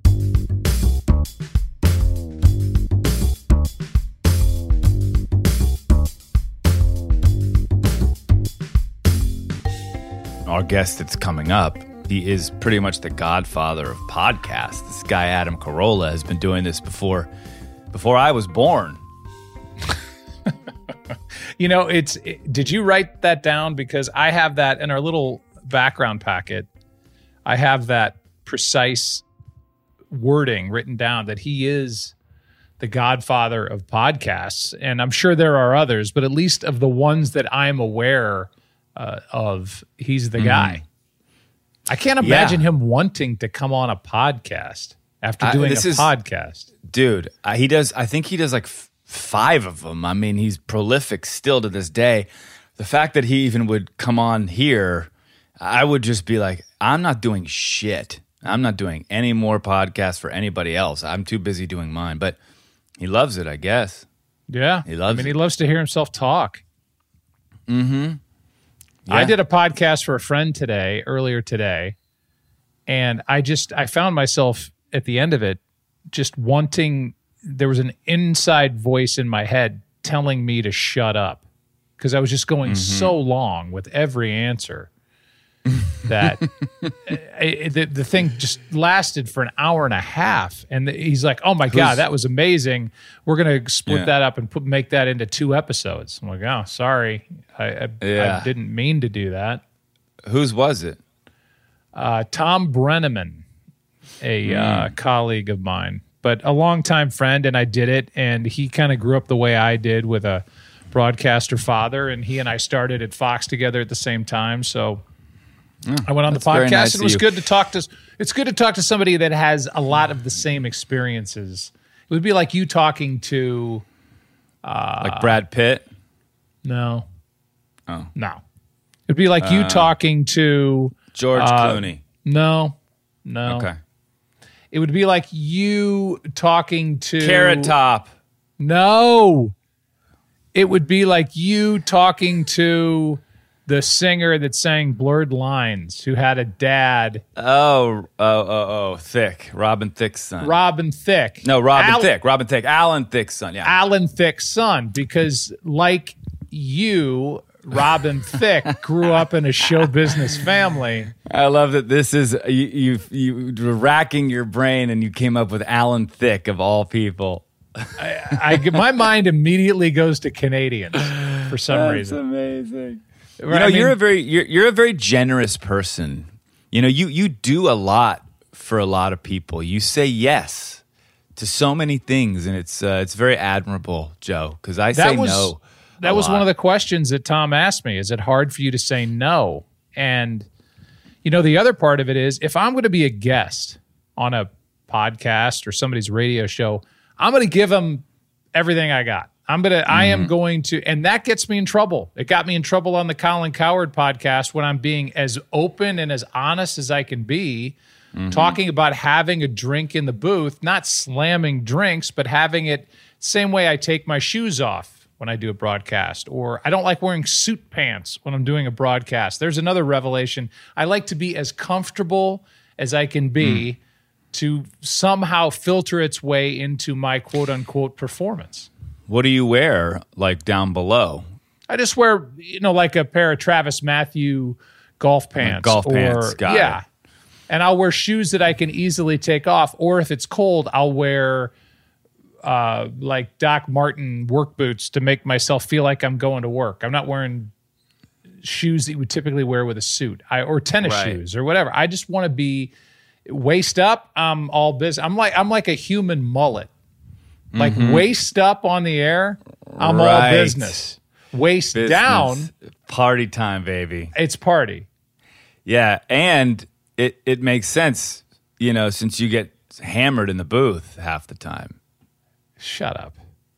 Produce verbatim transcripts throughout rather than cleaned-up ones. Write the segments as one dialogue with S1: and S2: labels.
S1: Our guest that's coming up, he is pretty much the godfather of podcasts. This guy, Adam Carolla, has been doing this before before I was born.
S2: You know, it's. It, did you write that down? Because I have that in our little background packet. I have that precise wording written down that he is the godfather of podcasts. And I'm sure there are others, but at least of the ones that I'm aware uh, of, he's the mm. guy. I can't imagine yeah. him wanting to come on a podcast after doing I, a is, podcast.
S1: Dude, uh, he does, I think he does like f- five of them. I mean, he's prolific still to this day. The fact that he even would come on here, I would just be like, I'm not doing shit. I'm not doing any more podcasts for anybody else. I'm too busy doing mine. But he loves it, I guess.
S2: Yeah.
S1: He loves
S2: I mean,
S1: it.
S2: he loves to hear himself talk.
S1: Mm-hmm. Yeah.
S2: I did a podcast for a friend today, earlier today, and I just, I found myself at the end of it just wanting, there was an inside voice in my head telling me to shut up because I was just going mm-hmm. so long with every answer that it, the, the thing just lasted for an hour and a half. And he's like, oh my Who's, God, that was amazing. We're going to split yeah. that up and put make that into two episodes. I'm like, oh, sorry. I, I,
S1: yeah.
S2: I didn't mean to do that.
S1: Whose was it?
S2: Uh, Tom Brenneman, a mm. uh, colleague of mine, but a longtime friend, and I did it. And he kind of grew up the way I did with a broadcaster father, and he and I started at Fox together at the same time. So mm, I went on the podcast, nice and it was good to talk to. It's good to talk to somebody that has a lot of the same experiences. It would be like you talking to, uh,
S1: like Brad Pitt.
S2: No.
S1: Oh
S2: no, it'd be like you uh, talking to
S1: George uh, Clooney.
S2: No, no.
S1: Okay.
S2: It would be like you talking to
S1: Carrot Top.
S2: No. It would be like you talking to the singer that sang Blurred Lines, who had a dad.
S1: Oh, oh, oh, oh, Thicke. Robin Thicke's son.
S2: Robin Thicke.
S1: No, Robin
S2: Al-
S1: Thicke. Robin Thicke. Alan Thicke's son, yeah.
S2: Alan Thicke's son, because like you, Robin Thicke grew up in a show business family.
S1: I love that this is, you, you, you were racking your brain and you came up with Alan Thicke of all people.
S2: I, I my mind immediately goes to Canadians for some
S1: That's
S2: reason.
S1: Amazing. You
S2: Right,
S1: know,
S2: I mean,
S1: you're a very you're you're a very generous person. You know, you you do a lot for a lot of people. You say yes to so many things, and it's uh, it's very admirable, Joe. Because I
S2: that
S1: say
S2: was,
S1: no.
S2: That was
S1: lot.
S2: one of the questions that Tom asked me. Is it hard for you to say no? And you know, the other part of it is, if I'm going to be a guest on a podcast or somebody's radio show, I'm going to give them everything I got. I'm going to, mm-hmm. I am going to, and that gets me in trouble. It got me in trouble on the Colin Cowherd podcast when I'm being as open and as honest as I can be, mm-hmm. talking about having a drink in the booth, not slamming drinks, but having it same way I take my shoes off when I do a broadcast, or I don't like wearing suit pants when I'm doing a broadcast. There's another revelation. I like to be as comfortable as I can be mm. to somehow filter its way into my quote unquote performance.
S1: What do you wear, like, down below?
S2: I just wear, you know, like a pair of Travis Matthew golf pants.
S1: Like golf
S2: or,
S1: pants, got
S2: yeah.
S1: it.
S2: And I'll wear shoes that I can easily take off. Or if it's cold, I'll wear uh, like Doc Martin work boots to make myself feel like I'm going to work. I'm not wearing shoes that you would typically wear with a suit, I, or tennis
S1: right.
S2: shoes or whatever. I just want to be waist up. I'm all business. I'm like I'm like a human mullet. Like mm-hmm. waist up on the air, I'm right. all business. Waist business. Down,
S1: party time, baby.
S2: It's party.
S1: Yeah, and it it makes sense, you know, since you get hammered in the booth half the time.
S2: Shut up.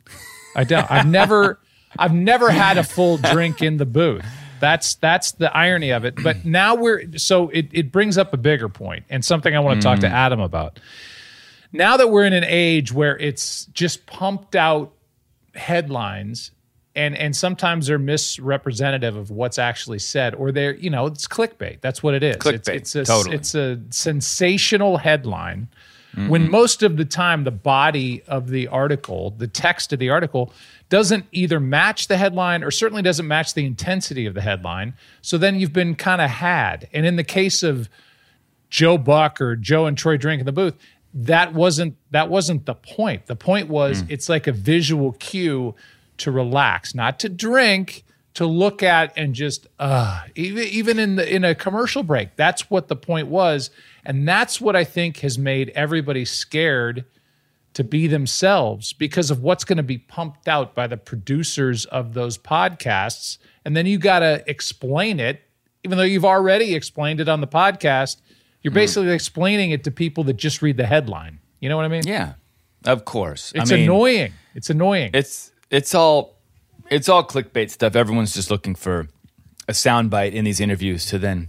S2: I don't. I've never. I've never had a full drink in the booth. That's that's the irony of it. But now we're so it it brings up a bigger point and something I want to mm. talk to Adam about. Now that we're in an age where it's just pumped out headlines, and and sometimes they're misrepresentative of what's actually said, or they're, you know, it's clickbait. That's what it is.
S1: Clickbait,
S2: it's, it's a,
S1: totally.
S2: It's a sensational headline Mm-hmm. When most of the time the body of the article, the text of the article, doesn't either match the headline or certainly doesn't match the intensity of the headline. So then you've been kind of had. And in the case of Joe Buck or Joe and Troy Drink in the booth, that wasn't that wasn't the point. The point was mm. it's like a visual cue to relax, not to drink, to look at and just uh even even in the in a commercial break. That's what the point was. And that's what I think has made everybody scared to be themselves because of what's going to be pumped out by the producers of those podcasts. And then you got to explain it, even though you've already explained it on the podcast. You're basically mm. explaining it to people that just read the headline. You know what I mean?
S1: Yeah, of course.
S2: It's
S1: I mean,
S2: annoying. It's annoying.
S1: It's it's all it's all clickbait stuff. Everyone's just looking for a soundbite in these interviews to then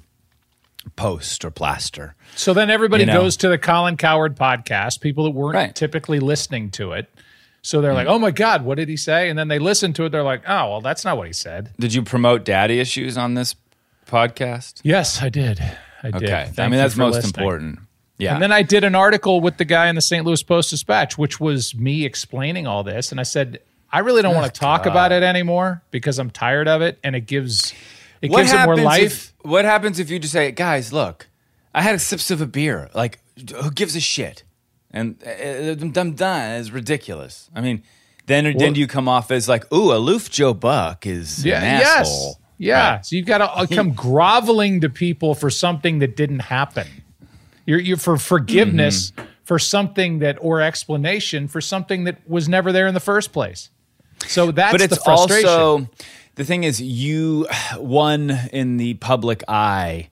S1: post or plaster.
S2: So then everybody
S1: you know?
S2: goes to the Colin Cowherd podcast, people that weren't
S1: right.
S2: typically listening to it. So they're mm. like, oh my God, what did he say? And then they listen to it. They're like, oh, well, that's not what he said.
S1: Did you promote daddy issues on this podcast?
S2: Yes, I did. I did.
S1: Okay.
S2: Thank
S1: I mean, that's most
S2: listening.
S1: important. Yeah.
S2: And then I did an article with the guy in the Saint Louis Post-Dispatch, which was me explaining all this. And I said, I really don't oh, want to talk God. about it anymore because I'm tired of it. And it gives it
S1: what
S2: gives it more life.
S1: If, what happens if you just say, guys, look, I had a sips of a beer. Like, who gives a shit? And uh, I'm done. It's ridiculous. I mean, then, well, then do you come off as like, ooh, aloof Joe Buck is
S2: yeah,
S1: an
S2: yes.
S1: asshole.
S2: Yeah.
S1: Right.
S2: So you've got to come groveling to people for something that didn't happen. You're, you're for forgiveness mm-hmm. for something that, or explanation for something that was never there in the first place. So that's
S1: but it's
S2: the frustration.
S1: Also, the thing is, you, one in the public eye,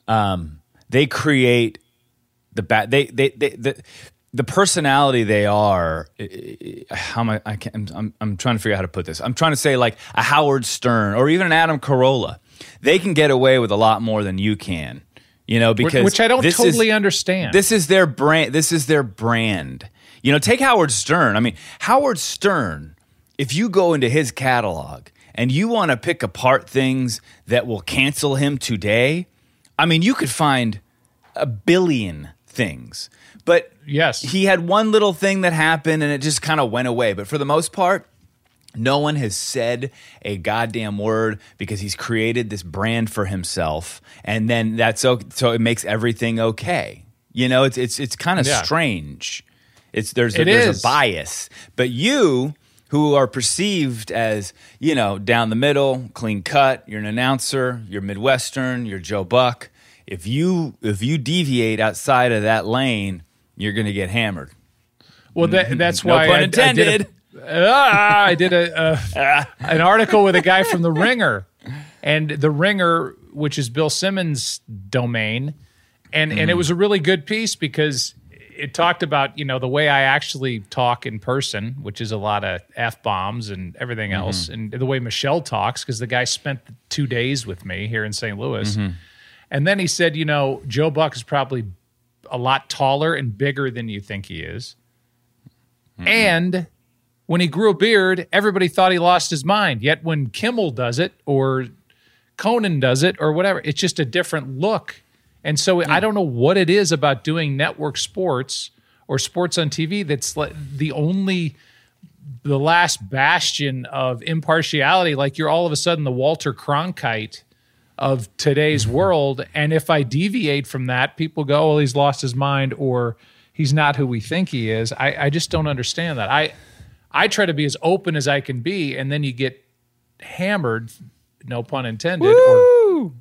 S1: um, they create the bad. They they they the the personality they are. How am I? I can't, I'm I'm trying to figure out how to put this. I'm trying to say like a Howard Stern or even an Adam Carolla. They can get away with a lot more than you can. You know, because
S2: which I don't
S1: this
S2: totally
S1: is,
S2: understand.
S1: This is their brand. This is their brand. You know, take Howard Stern. I mean, Howard Stern. If you go into his catalog and you want to pick apart things that will cancel him today, I mean, you could find a billion things. But
S2: yes,
S1: he had one little thing that happened and it just kind of went away. But for the most part, no one has said a goddamn word because he's created this brand for himself. And then that's so, so it makes everything okay. You know, it's it's it's kind of yeah. strange. It's there's a,
S2: it
S1: there's
S2: is.
S1: a bias. But you, who are perceived as, you know, down the middle, clean cut, you're an announcer, you're Midwestern, you're Joe Buck. If you if you deviate outside of that lane, you're going to get hammered.
S2: Well, that, that's
S1: no
S2: why
S1: pun
S2: I,
S1: intended.
S2: I did, a, ah, I did a, a an article with a guy from The Ringer, and The Ringer, which is Bill Simmons' domain, and mm. and it was a really good piece because it talked about, you know, the way I actually talk in person, which is a lot of F-bombs and everything else, mm-hmm. and the way Michelle talks, because the guy spent two days with me here in Saint Louis. Mm-hmm. And then he said, you know, Joe Buck is probably a lot taller and bigger than you think he is. Mm-hmm. And when he grew a beard, everybody thought he lost his mind. Yet when Kimmel does it or Conan does it or whatever, it's just a different look. And so I don't know what it is about doing network sports or sports on T V that's like the only, the last bastion of impartiality. Like you're all of a sudden the Walter Cronkite of today's world. And if I deviate from that, people go, well, he's lost his mind or he's not who we think he is. I, I just don't understand that. I, I try to be as open as I can be, and then you get hammered, no pun intended,
S1: Woo!
S2: or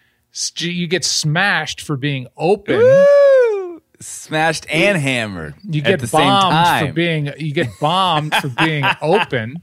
S2: you get smashed for being open.
S1: Woo! Smashed and hammered.
S2: You get
S1: at the
S2: bombed
S1: same time.
S2: for being. You get bombed for being open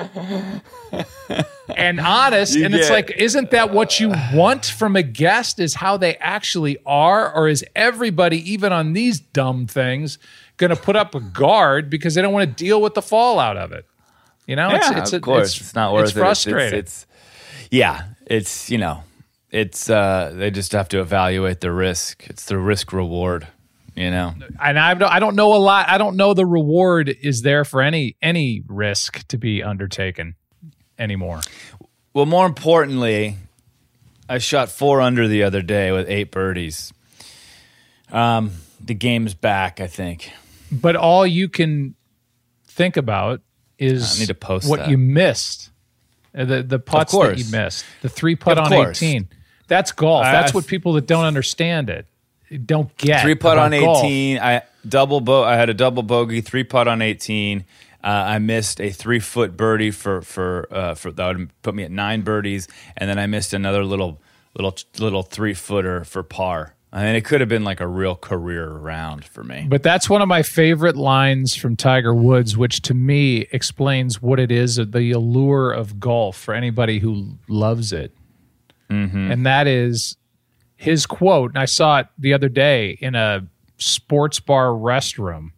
S2: and honest.
S1: You
S2: and
S1: get,
S2: it's like, isn't that what you want from a guest? Is how they actually are, or is everybody, even on these dumb things, going to put up a guard because they don't want to deal with the fallout of it? You know,
S1: yeah,
S2: it's, it's
S1: of course, it's, it's not worth
S2: it's frustrating.
S1: it. It's, it's, it's yeah, it's you know. It's uh, they just have to evaluate the risk. It's the risk reward, you know.
S2: And I don't, I don't know a lot. I don't know the reward is there for any any risk to be undertaken anymore.
S1: Well, more importantly, I shot four under the other day with eight birdies. Um, the game's back, I think.
S2: But all you can think about is
S1: I need to post
S2: what
S1: that.
S2: you missed. Uh, The the putts
S1: Of
S2: that
S1: course.
S2: you missed. The three putt
S1: Of
S2: on
S1: course.
S2: eighteen. That's golf.
S1: I-
S2: That's
S1: I-
S2: what people that don't understand it don't get.
S1: Three putt
S2: about
S1: on
S2: golf.
S1: eighteen. I double bo- I had a double bogey. Three putt on eighteen. Uh, I missed a three foot birdie for for uh, for that would put me at nine birdies, and then I missed another little little little three footer for par. I mean, it could have been like a real career round for me.
S2: But that's one of my favorite lines from Tiger Woods, which to me explains what it is, the allure of golf for anybody who loves it.
S1: Mm-hmm.
S2: And that is his quote. And I saw it the other day in a sports bar restroom.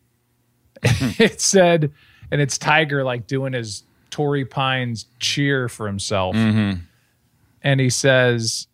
S2: It said, and it's Tiger like doing his Torrey Pines cheer for himself.
S1: Mm-hmm.
S2: And he says,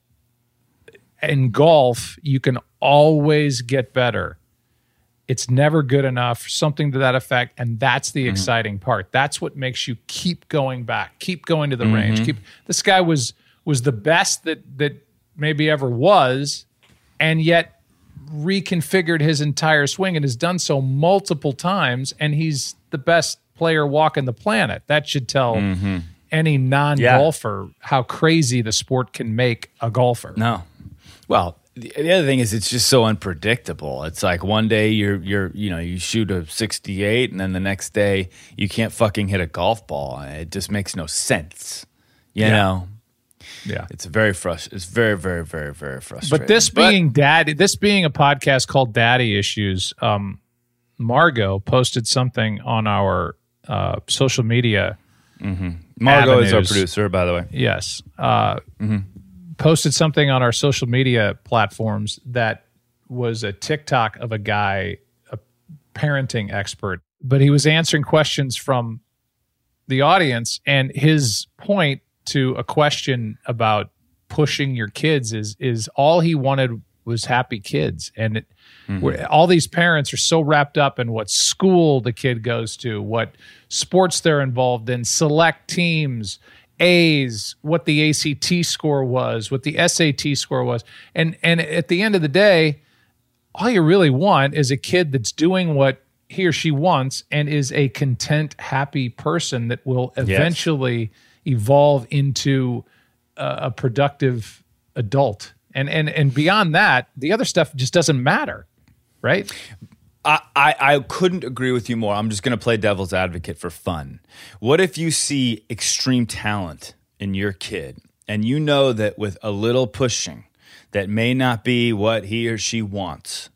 S2: in golf, you can always get better. It's never good enough, something to that effect. And that's the mm-hmm. exciting part. That's what makes you keep going back, keep going to the mm-hmm. range. Keep this guy was was the best that that maybe ever was, and yet reconfigured his entire swing and has done so multiple times. And he's the best player walking the planet. That should tell mm-hmm. any non-golfer yeah. how crazy the sport can make a golfer.
S1: No. Well, the, the other thing is it's just so unpredictable. It's like one day you're you're you know you shoot a sixty-eight, and then the next day you can't fucking hit a golf ball. It just makes no sense. You
S2: yeah.
S1: know.
S2: Yeah,
S1: it's very frust- It's very, very, very, very frustrating.
S2: But this being but, daddy, this being a podcast called Daddy Issues, um, Margot posted something on our uh, social media.
S1: Mm-hmm. Margot
S2: avenues.
S1: is our producer, by the way.
S2: Yes. Uh,
S1: mm-hmm.
S2: Posted something on our social media platforms that was a TikTok of a guy, a parenting expert, but he was answering questions from the audience, and his point to a question about pushing your kids is is all he wanted was happy kids. And it, mm-hmm. all these parents are so wrapped up in what school the kid goes to, what sports they're involved in, select teams, A's, what the A C T score was, what the S A T score was. And and at the end of the day, all you really want is a kid that's doing what he or she wants and is a content, happy person that will eventually yes. evolve into a, a productive adult. And and and beyond that, the other stuff just doesn't matter, right?
S1: I, I, I couldn't agree with you more. I'm just going to play devil's advocate for fun. What if you see extreme talent in your kid, and you know that with a little pushing, that may not be what he or she wants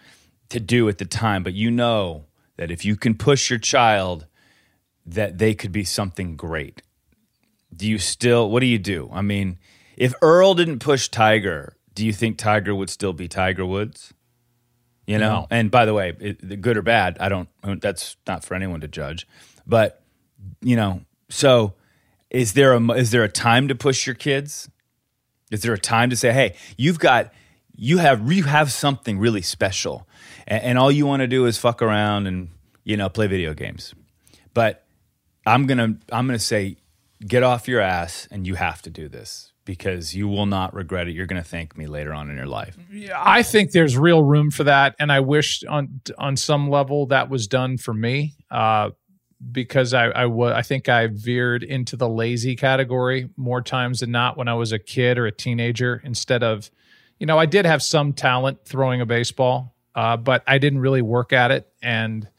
S1: to do at the time, but you know that if you can push your child, that they could be something great. Do you still, what do you do? I mean, if Earl didn't push Tiger, do you think Tiger would still be Tiger Woods? You know,
S2: no.
S1: And by the way, it, good or bad, I don't, that's not for anyone to judge. But, you know, so is there a, is there a time to push your kids? Is there a time to say, hey, you've got, you have, you have something really special, and, and all you want to do is fuck around and, you know, play video games. But I'm going to, I'm going to say, get off your ass, and you have to do this, because you will not regret it. You're going to thank me later on in your life.
S2: Yeah, I think there's real room for that, and I wish on on some level that was done for me, uh, because I I, w- I think I veered into the lazy category more times than not when I was a kid or a teenager. Instead of, you know, I did have some talent throwing a baseball, uh, but I didn't really work at it, and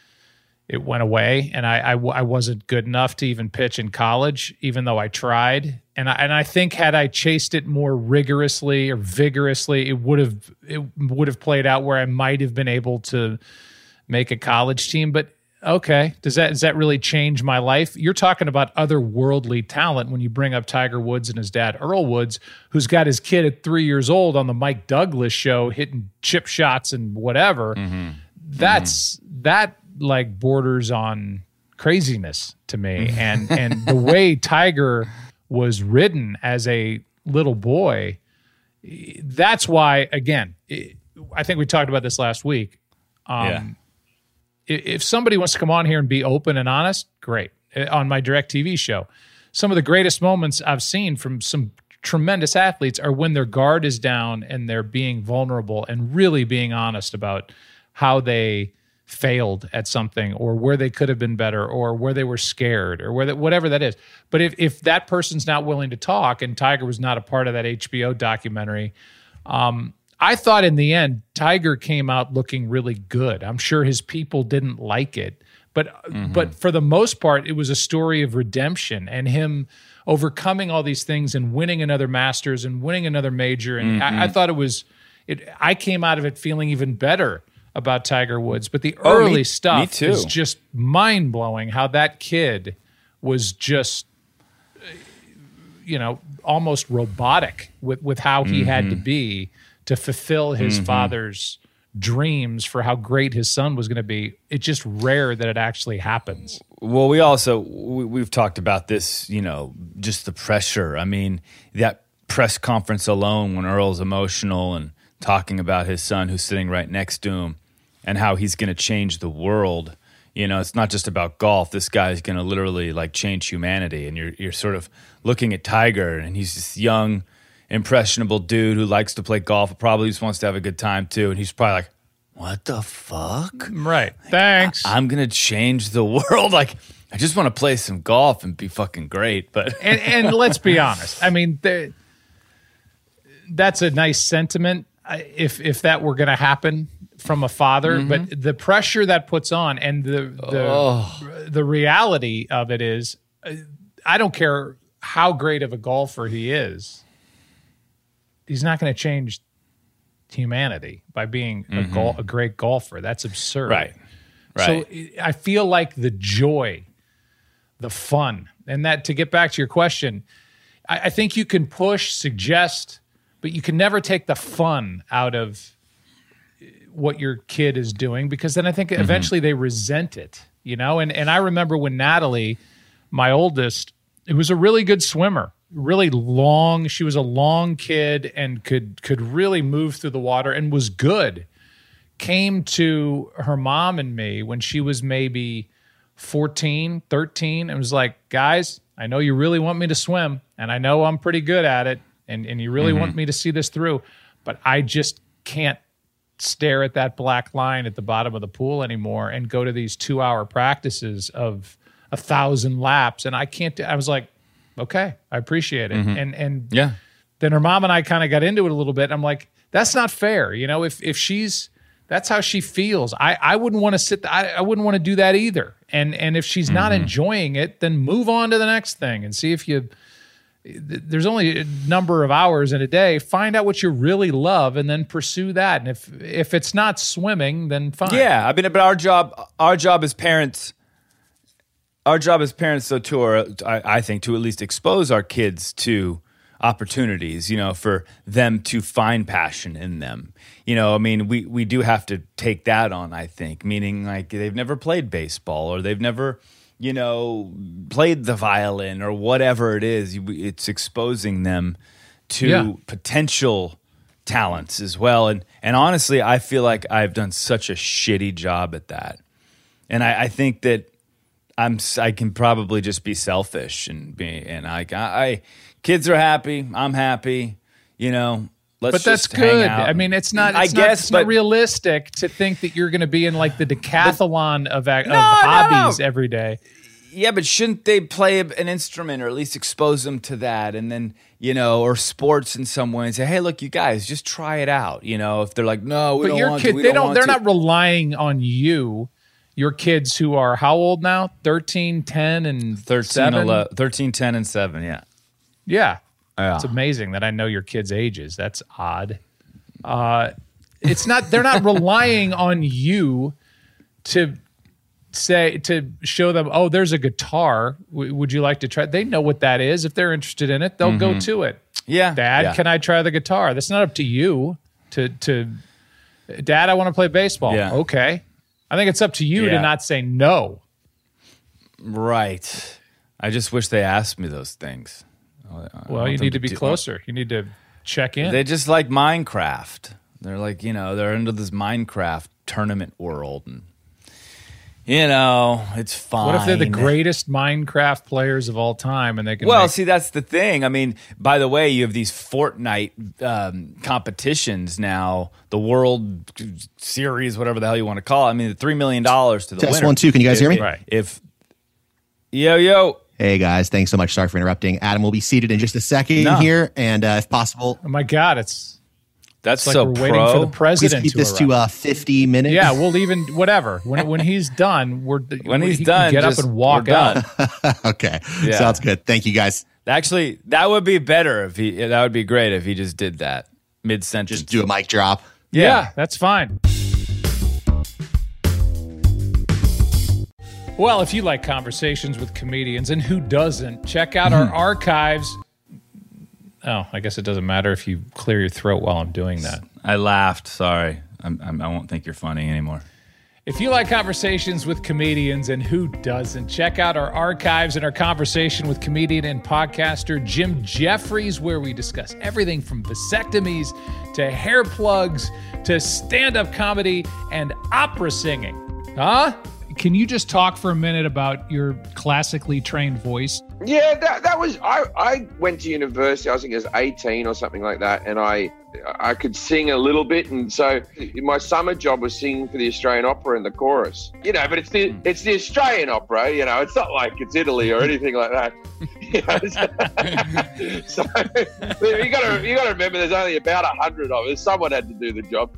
S2: it went away, and I, I, I wasn't good enough to even pitch in college, even though I tried. And I, and I think had I chased it more rigorously or vigorously, it would have it would have played out where I might have been able to make a college team. But okay, does that does that really change my life? You're talking about otherworldly talent when you bring up Tiger Woods and his dad, Earl Woods, who's got his kid at three years old on the Mike Douglas show hitting chip shots and whatever.
S1: Mm-hmm.
S2: That's mm-hmm. that. like borders on craziness to me. And and the way Tiger was ridden as a little boy, that's why, again, it, I think we talked about this last week. Um, yeah. If somebody wants to come on here and be open and honest, great. On my DirecTV show, some of the greatest moments I've seen from some tremendous athletes are when their guard is down and they're being vulnerable and really being honest about how they failed at something or where they could have been better or where they were scared or where that, whatever that is. But if, if that person's not willing to talk, and Tiger was not a part of that H B O documentary, um, I thought in the end, Tiger came out looking really good. I'm sure his people didn't like it, but mm-hmm. but for the most part, it was a story of redemption and him overcoming all these things and winning another Masters and winning another major. And mm-hmm. I, I thought it was, it. I came out of it feeling even better about Tiger Woods. But the
S1: oh,
S2: early
S1: me,
S2: stuff
S1: me
S2: is just mind blowing. How that kid was just, you know, almost robotic with with how he mm-hmm. had to be to fulfill his mm-hmm. father's dreams for how great his son was going to be. It's just rare that it actually happens.
S1: Well, we also, we, we've talked about this, you know, just the pressure. I mean, that press conference alone when Earl's emotional and talking about his son who's sitting right next to him and how he's going to change the world. You know, it's not just about golf. This guy's going to literally like change humanity. And you're you're sort of looking at Tiger, and he's this young, impressionable dude who likes to play golf, probably just wants to have a good time too. And he's probably like, what the fuck?
S2: Right. Like, Thanks.
S1: I, I'm going to change the world. Like, I just want to play some golf and be fucking great. But
S2: and, and let's be honest. I mean, that's a nice sentiment if if that were going to happen from a father. Mm-hmm. But the pressure that puts on and the the, oh. the reality of it is, I don't care how great of a golfer he is, he's not going to change humanity by being mm-hmm. a, gol- a great golfer. That's absurd.
S1: Right. Right.
S2: So I feel like the joy, the fun, and that, to get back to your question, I, I think you can push, suggest, but you can never take the fun out of what your kid is doing, because then I think mm-hmm. eventually they resent it, you know? And, and I remember when Natalie, my oldest, it was a really good swimmer. Really long. She was a long kid and could could really move through the water and was good. Came to her mom and me when she was maybe fourteen, thirteen, and was like, guys, I know you really want me to swim, and I know I'm pretty good at it, and, and you really mm-hmm. want me to see this through, but I just can't stare at that black line at the bottom of the pool anymore and go to these two-hour practices of a thousand laps, and I can't do, I was like, okay, I appreciate it. Mm-hmm. And and
S1: yeah.
S2: then her mom and I kind of got into it a little bit. I'm like, that's not fair. You know, if if she's, that's how she feels. I, I wouldn't want to sit, I, I wouldn't want to do that either. And and if she's mm-hmm. not enjoying it, then move on to the next thing and see if you, there's only a number of hours in a day. Find out what you really love and then pursue that. And if if it's not swimming, then fine.
S1: Yeah, I mean, but our job, our job as parents, Our job as parents, though, too, are, I, I think, to at least expose our kids to opportunities, you know, for them to find passion in them. You know, I mean, we, we do have to take that on, I think, meaning like they've never played baseball or they've never, you know, played the violin or whatever it is. It's exposing them to yeah. potential talents as well. And, and honestly, I feel like I've done such a shitty job at that. And I, I think that I'm I can probably just be selfish and be and I I kids are happy, I'm happy, you know. Let's
S2: but that's
S1: just
S2: good.
S1: hang out.
S2: I mean, it's not. It's
S1: I
S2: not,
S1: guess
S2: it's
S1: but,
S2: not realistic to think that you're going to be in like the decathlon
S1: but,
S2: of, of
S1: no,
S2: hobbies
S1: no.
S2: every day.
S1: Yeah, but shouldn't they play an instrument or at least expose them to that, and then you know, or sports in some way, and say, hey, look, you guys, just try it out. You know, if they're like, no, we
S2: but
S1: don't
S2: your
S1: want
S2: kid,
S1: to. We
S2: they
S1: don't.
S2: don't
S1: want
S2: they're
S1: to.
S2: not relying on you. Your kids who are how old now? thirteen, ten, and
S1: thirteen,
S2: seven?
S1: eleven, thirteen, ten, and seven, yeah.
S2: Yeah.
S1: yeah.
S2: It's amazing that I know your kids' ages. That's odd. Uh, it's not, they're not relying on you to say, to show them, oh, there's a guitar. W- would you like to try? They know what that is. If they're interested in it, they'll mm-hmm. go to it.
S1: Yeah.
S2: Dad,
S1: yeah.
S2: can I try the guitar? That's not up to you to, to, Dad, I want to play baseball.
S1: Yeah.
S2: Okay. I think it's up to you
S1: yeah.
S2: to not say no.
S1: Right. I just wish they asked me those things.
S2: Well, you need to be do, closer. You need to check in.
S1: They just like Minecraft. They're like, you know, they're into this Minecraft tournament world. And You know, it's fine.
S2: What if they're the greatest Minecraft players of all time and they can
S1: Well,
S2: make-
S1: see, that's the thing. I mean, by the way, you have these Fortnite um, competitions now, the World Series, whatever the hell you want to call it. I mean, the three million dollars to the
S3: Test
S1: winner.
S3: one, two. Can you guys
S1: if,
S3: hear me?
S2: Right.
S1: If, yo, yo.
S3: Hey, guys. Thanks so much. Sorry for interrupting. Adam will be seated in just a second
S1: No.
S3: here. And uh, if possible,
S2: Oh my God, it's
S1: That's
S2: like
S1: so
S2: we're
S1: pro.
S2: waiting for the
S3: please
S2: president
S3: keep
S2: to
S3: this
S2: arrive.
S3: to uh, fifty minutes.
S2: Yeah, we'll even whatever. When when he's done, we're
S1: When he's
S2: he can
S1: done,
S2: get
S1: just-
S2: up and walk
S1: we're done.
S2: out.
S3: Okay.
S1: Yeah.
S3: Sounds good. Thank you, guys.
S1: Actually, that would be better if he. That would be great if he just did that mid sentence.
S3: Just do a mic drop.
S2: Yeah,
S1: Yeah.
S2: that's fine. Well, if you like conversations with comedians, and who doesn't, check out our archives. Oh, I guess it doesn't matter if you clear your throat while I'm doing that.
S1: I laughed. Sorry, I'm, I'm, I won't think you're funny anymore.
S2: If you like conversations with comedians, and who doesn't, check out our archives and our conversation with comedian and podcaster Jim Jeffries, where we discuss everything from vasectomies to hair plugs to stand-up comedy and opera singing. Huh? Can you just talk for a minute about your classically trained voice?
S4: Yeah, that, that was, I, I went to university, I think I was eighteen or something like that, and I I could sing a little bit, and so my summer job was singing for the Australian Opera in the chorus. You know, but it's the it's the Australian Opera, you know, it's not like it's Italy or anything like that. You know, so, so you gotta you gotta remember there's only about a hundred of us. Someone had to do the job.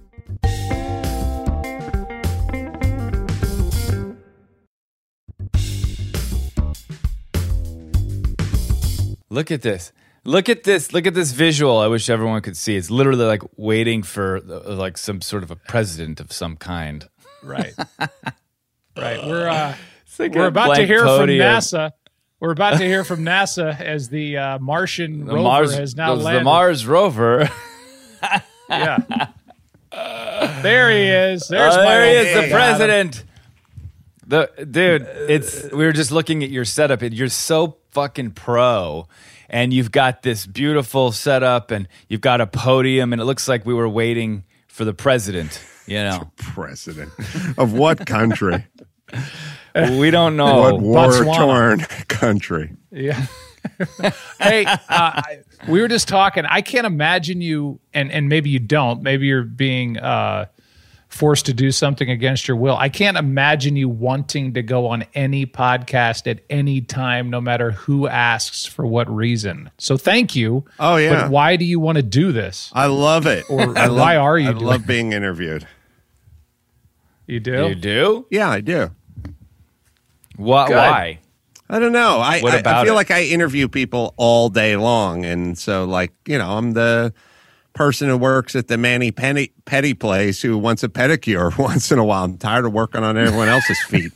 S1: Look at this. Look at this. Look at this visual. I wish everyone could see. It's literally like waiting for uh, like some sort of a president of some kind.
S2: Right. Right. We're uh,
S1: like
S2: we're
S1: a
S2: about to
S1: blank
S2: hear
S1: podium.
S2: from NASA. We're about to hear from NASA as the uh, Martian
S1: The
S2: rover
S1: Mars
S2: has now
S1: the,
S2: landed.
S1: the Mars rover.
S2: Yeah. There he is. There's
S1: Oh,
S2: my
S1: there he
S2: old
S1: is, the
S2: friend,
S1: president. The dude, it's we were just looking at your setup. and You're so fucking pro, and you've got this beautiful setup, and you've got a podium, and it looks like we were waiting for the president. You know,
S5: President of what country?
S1: we don't know.
S5: What war-torn
S2: Botswana.
S5: country?
S2: Yeah. Hey, uh, I, we were just talking. I can't imagine you, and, and maybe you don't. Maybe you're being uh, forced to do something against your will. I can't imagine you wanting to go on any podcast at any time, no matter who asks for what reason. So thank you.
S5: Oh, yeah.
S2: But why do you want to do this?
S5: I love it.
S2: Or
S5: I love,
S2: why are you
S5: I
S2: doing
S5: love being interviewed.
S2: You do?
S1: You do?
S5: Yeah, I do.
S1: What?
S4: Good.
S1: Why?
S5: I don't know. I,
S1: What
S5: I, I
S1: about
S5: feel
S1: it?
S5: like I interview people all day long. And so, like, you know, I'm the person who works at the Manny Penny, Petty place who wants a pedicure once in a while. I'm tired of working on everyone else's feet.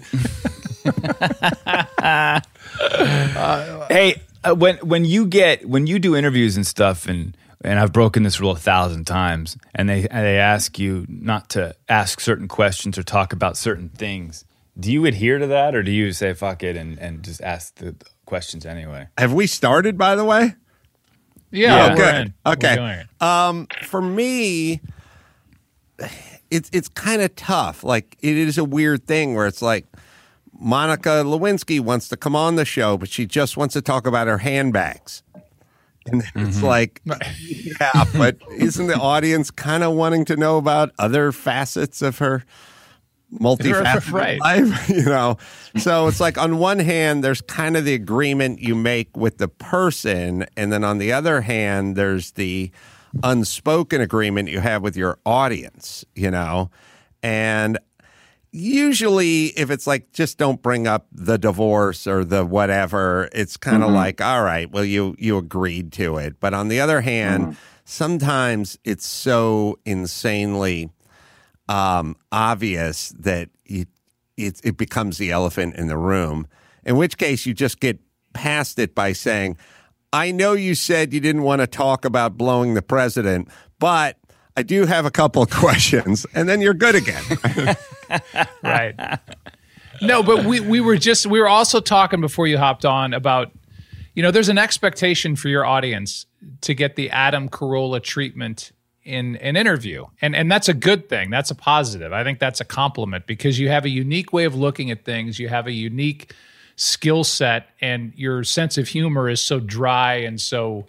S1: Hey, uh, when when you get when you do interviews and stuff, and and I've broken this rule a thousand times, and they and they ask you not to ask certain questions or talk about certain things. Do you adhere to that, or do you say fuck it and, and just ask the questions anyway?
S5: Have we started, by the way?
S2: Yeah,
S1: Yeah.
S2: we're
S5: Good.
S2: in. We're
S5: Okay.
S2: doing it.
S5: Um, for me, it's it's kind of tough. Like, it is a weird thing where it's like Monica Lewinsky wants to come on the show, but she just wants to talk about her handbags. And then it's like, yeah, but isn't the audience kind of wanting to know about other facets of her multifaceted
S2: Right.
S5: life? You know, so it's like on one hand, there's kind of the agreement you make with the person, and then on the other hand, there's the unspoken agreement you have with your audience. You know, and usually if it's like just don't bring up the divorce or the whatever, it's kind of like, all right, well, you you agreed to it. But on the other hand, sometimes it's so insanely um, obvious that it, it it becomes the elephant in the room, in which case you just get past it by saying, I know you said you didn't want to talk about blowing the president, but I do have a couple of questions, and then you're good again.
S2: Right. No, but we, we were just, we were also talking before you hopped on about, you know, there's an expectation for your audience to get the Adam Carolla treatment in an interview. And and that's a good thing. That's a positive. I think that's a compliment because you have a unique way of looking at things. You have a unique skill set, and your sense of humor is so dry and so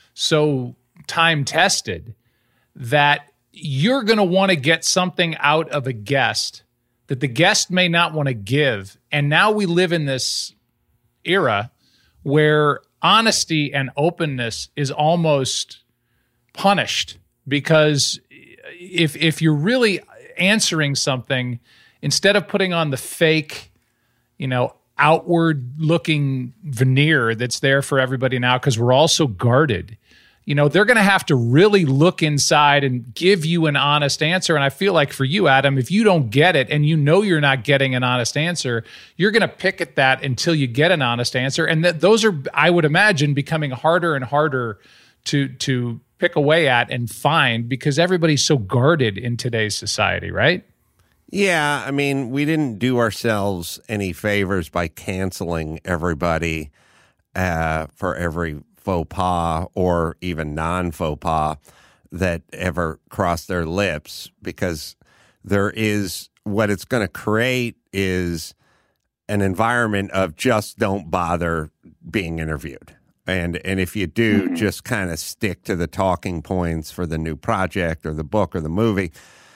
S2: so time tested that you're going to want to get something out of a guest that the guest may not want to give. And now we live in this era where honesty and openness is almost punished, because if if you're really answering something, instead of putting on the fake, you know, outward looking veneer that's there for everybody now, because we're all so guarded, you know, they're going to have to really look inside and give you an honest answer. And I feel like for you, Adam, if you don't get it and you know you're not getting an honest answer, you're going to pick at that until you get an honest answer. And that those are, I would imagine, becoming harder and harder to to pick away at and find, because everybody's so guarded in today's society, right?
S5: Yeah, I mean, we didn't do ourselves any favors by canceling everybody uh, for every faux pas or even non-faux pas that ever crossed their lips, because there is, what it's going to create is an environment of just don't bother being interviewed. And and if you do, mm-hmm. just kind of stick to the talking points for the new project or the book or the movie.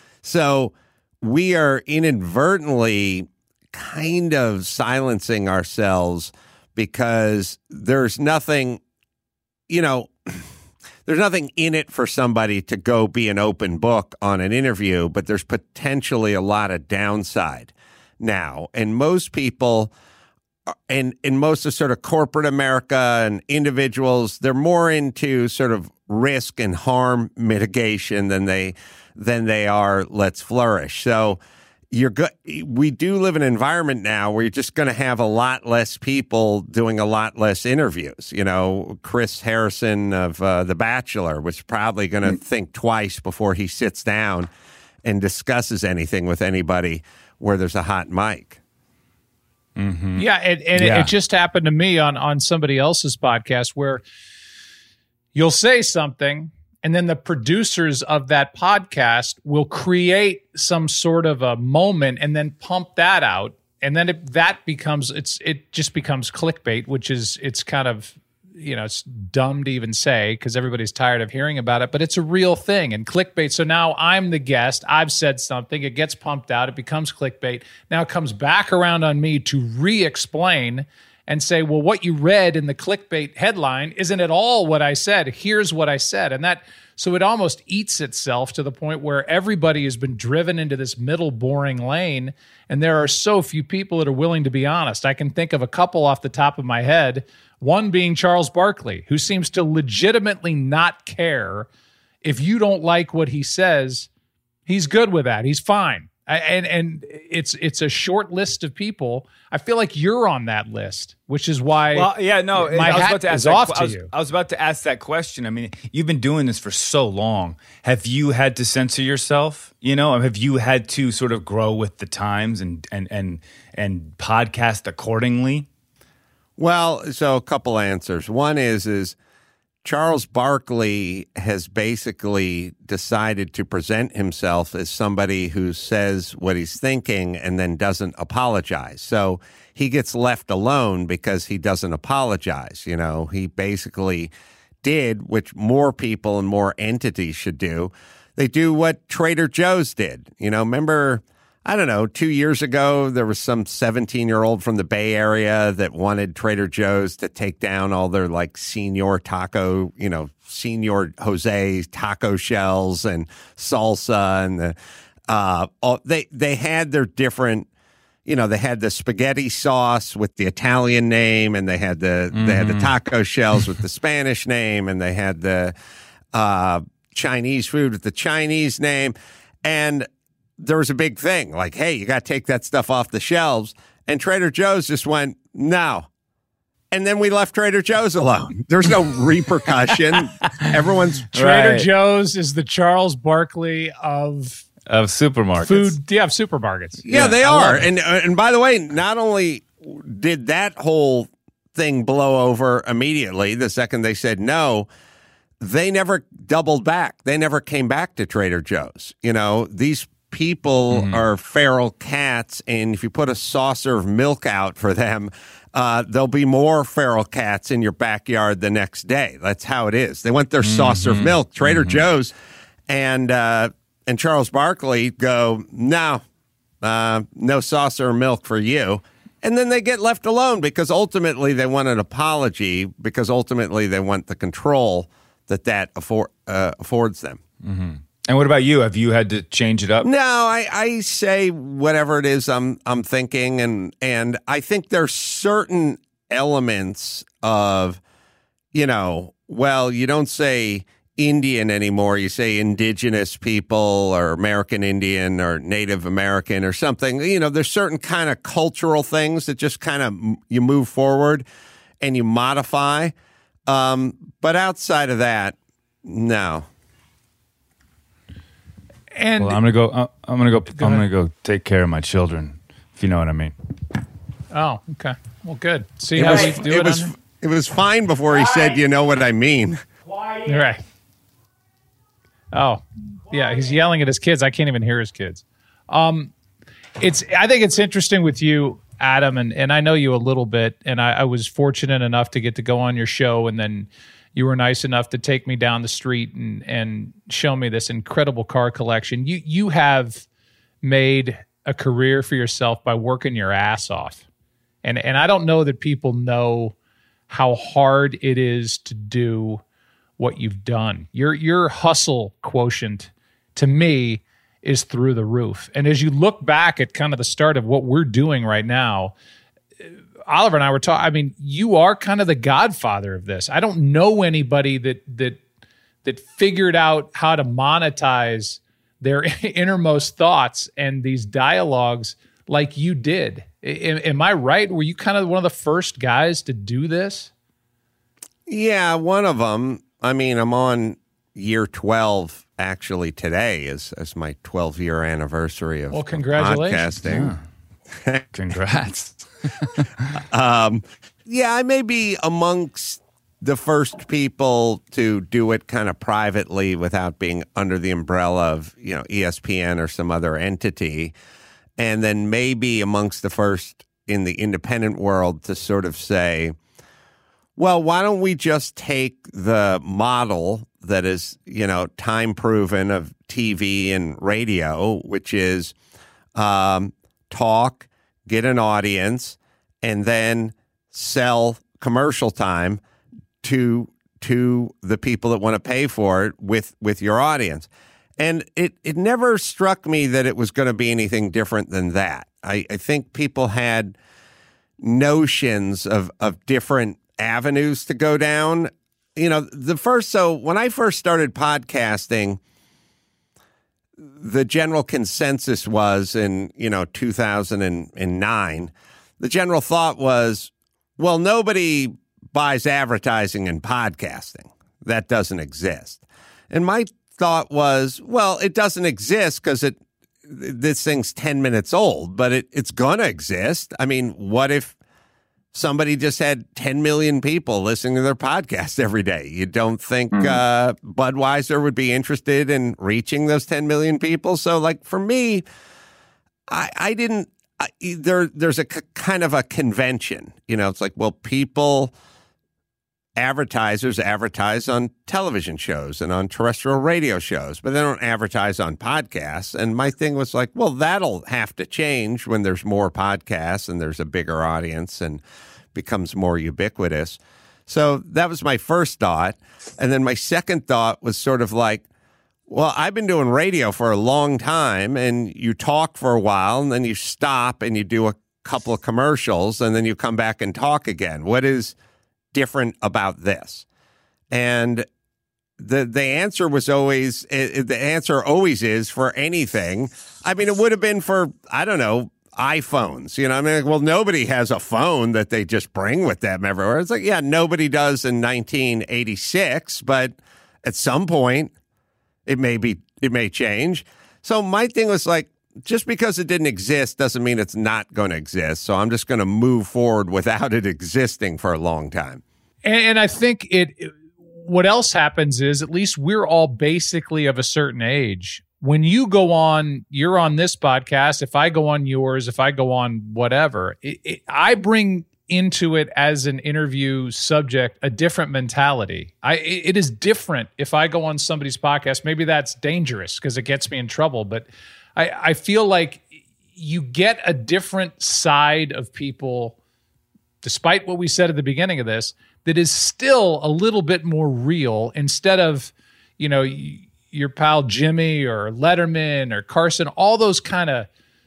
S5: So we are inadvertently kind of silencing ourselves, because there's nothing, you know, there's nothing in it for somebody to go be an open book on an interview, but there's potentially a lot of downside now. And most people, and in most of sort of corporate America and individuals, they're more into sort of risk and harm mitigation than they than they are let's flourish. So you're go- we do live in an environment now where you're just going to have a lot less people doing a lot less interviews. You know, Chris Harrison of uh, The Bachelor was probably going to mm-hmm. think twice before he sits down and discusses anything with anybody where there's a hot mic.
S2: Mm-hmm. Yeah, and, and yeah. It, it just happened to me on, on somebody else's podcast, where you'll say something and then the producers of that podcast will create some sort of a moment and then pump that out. And then it, that becomes, it's it just becomes clickbait, which is, it's kind of, you know, it's dumb to even say because everybody's tired of hearing about it, but it's a real thing. And clickbait, so now I'm the guest, I've said something, it gets pumped out, it becomes clickbait. Now it comes back around on me to re-explain and say, well, what you read in the clickbait headline isn't at all what I said. Here's what I said. And that, so it almost eats itself to the point where everybody has been driven into this middle boring lane. And there are so few people that are willing to be honest. I can think of a couple off the top of my head, one being Charles Barkley, who seems to legitimately not care if you don't like what he says. He's good with that. He's fine. I, and and it's it's a short list of people. I feel like you're on that list, which is why.
S1: Well, yeah, no,
S2: my
S1: I was
S2: hat
S1: about to ask
S2: is
S1: that,
S2: off
S1: I
S2: to
S1: was,
S2: you.
S1: I was about to ask that question. I mean, you've been doing this for so long. Have you had to censor yourself? You know, have you had to sort of grow with the times and and and and podcast accordingly?
S5: Well, so a couple answers. One is is Charles Barkley has basically decided to present himself as somebody who says what he's thinking and then doesn't apologize. So he gets left alone because he doesn't apologize. You know, he basically did, which more people and more entities should do. They do what Trader Joe's did. You know, remember, I don't know, two years ago, there was some seventeen-year-old from the Bay Area that wanted Trader Joe's to take down all their, like, Senor Taco, you know, Senor Jose taco shells and salsa. And the, uh, all, they, they had their different, you know, they had the spaghetti sauce with the Italian name, and they had the, mm-hmm. they had the taco shells with the Spanish name, and they had the uh, Chinese food with the Chinese name. And there was a big thing like, hey, you got to take that stuff off the shelves. And Trader Joe's just went, no. And then we left Trader Joe's alone. There's no repercussion. Everyone's
S2: Trader
S1: Right.
S2: Joe's is the Charles Barkley of
S1: Of supermarkets.
S2: food. Yeah, of supermarkets.
S5: Yeah,
S2: Yeah,
S5: they
S2: I
S5: are.
S2: love it.
S5: And uh, and by the way, not only did that whole thing blow over immediately the second they said no, they never doubled back. They never came back to Trader Joe's. You know, these people mm-hmm. are feral cats, and if you put a saucer of milk out for them, uh, there'll be more feral cats in your backyard the next day. That's how it is. They want their mm-hmm. saucer of milk. Trader mm-hmm. Joe's and uh, and Charles Barkley go, no, uh, no saucer of milk for you. And then they get left alone because ultimately they want an apology, because ultimately they want the control that that afford, uh, affords them.
S1: Mm-hmm. And what about you? Have you had to change it up?
S5: No, I, I say whatever it is I'm I'm thinking, and and I think there's certain elements of, you know, well, you don't say Indian anymore. You say indigenous people or American Indian or Native American or something. You know, there's certain kind of cultural things that just kind of you move forward and you modify. Um, but outside of that, no.
S2: And
S1: well, I'm gonna go. Uh, I'm gonna go. go I'm ahead. gonna go take care of my children, if you know what I mean.
S2: Oh, okay. Well, good. See
S5: it
S2: how
S5: was,
S2: we do
S5: it.
S2: It
S5: was.
S2: On
S5: it was fine before he said, "You know what I mean."
S2: Right. Oh, yeah. He's yelling at his kids. I can't even hear his kids. Um, it's. I think it's interesting with you, Adam, and and I know you a little bit, and I, I was fortunate enough to get to go on your show, and then you were nice enough to take me down the street and, and show me this incredible car collection. You you have made a career for yourself by working your ass off. And and I don't know that people know how hard it is to do what you've done. Your your hustle quotient, to me, is through the roof. And as you look back at kind of the start of what we're doing right now, Oliver and I were talking. I mean, you are kind of the godfather of this. I don't know anybody that that that figured out how to monetize their innermost thoughts and these dialogues like you did. Am, am I right? Were you kind of one of the first guys to do this?
S5: Yeah, one of them. I mean, I'm on year twelve actually today as as my twelve year anniversary of
S2: well, congratulations.
S5: podcasting.
S1: Yeah. Congrats.
S5: um, yeah, I may be amongst the first people to do it kind of privately without being under the umbrella of, you know, E S P N or some other entity. And then maybe amongst the first in the independent world to sort of say, well, why don't we just take the model that is, you know, time proven of T V and radio, which is um, talk, get an audience, and then sell commercial time to to the people that want to pay for it with with your audience. And it, it never struck me that it was going to be anything different than that. I, I think people had notions of, of different avenues to go down. You know, the first, so when I first started podcasting, the general consensus was in, you know, two thousand nine, the general thought was, well, nobody buys advertising in podcasting. That doesn't exist. And my thought was, well, it doesn't exist because it this thing's ten minutes old, but it, it's going to exist. I mean, what if somebody just had ten million people listening to their podcast every day? You don't think mm-hmm. uh, Budweiser would be interested in reaching those ten million people? So, like, for me, I, I didn't, I, there, there's a c- kind of a convention, you know, it's like, well, people, advertisers advertise on television shows and on terrestrial radio shows, but they don't advertise on podcasts. And my thing was like, well, that'll have to change when there's more podcasts and there's a bigger audience and becomes more ubiquitous. So that was my first thought. And then my second thought was sort of like, well, I've been doing radio for a long time, and you talk for a while and then you stop and you do a couple of commercials and then you come back and talk again. What is different about this? And the the answer was always, the answer always is for anything. I mean, it would have been for, I don't know, iPhones. You know, I mean, well, nobody has a phone that they just bring with them everywhere. It's like, yeah, nobody does in nineteen eighty-six, but at some point it may be, it may change. So my thing was like, just because it didn't exist doesn't mean it's not going to exist. So I'm just going to move forward without it existing for a long time.
S2: And, and I think it, what else happens is, at least we're all basically of a certain age. When you go on, you're on this podcast. If I go on yours, if I go on whatever, it, it, I bring into it as an interview subject a different mentality. I it, it is different if I go on somebody's podcast. Maybe that's dangerous because it gets me in trouble, but I, I feel like you get a different side of people, despite what we said at the beginning of this, that is still a little bit more real instead of, you know, your pal Jimmy or Letterman or Carson, all those kind of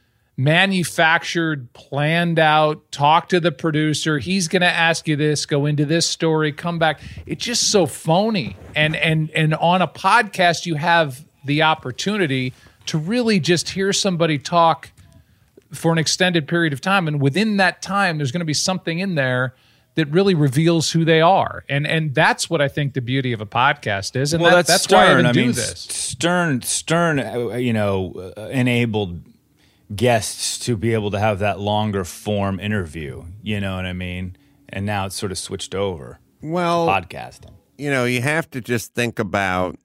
S2: manufactured, planned out, talk to the producer, he's going to ask you this, go into this story, come back. It's just so phony. And and and on a podcast, you have the opportunity to really just hear somebody talk for an extended period of time. And within that time, there's going to be something in there that really reveals who they are. And and that's what I think the beauty of a podcast is. And
S1: well,
S2: that,
S1: that's,
S2: that's why I even
S1: I
S2: do
S1: mean,
S2: this.
S1: Stern, Stern, uh, you know, uh, enabled guests to be able to have that longer form interview. You know what I mean? And now it's sort of switched over.
S5: Well,
S1: podcasting.
S5: You know, you have to just think about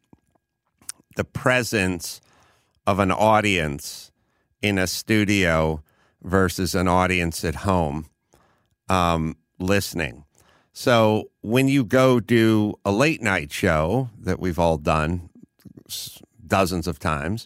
S5: the presence of an audience in a studio versus an audience at home um, listening. So when you go do a late night show that we've all done dozens of times,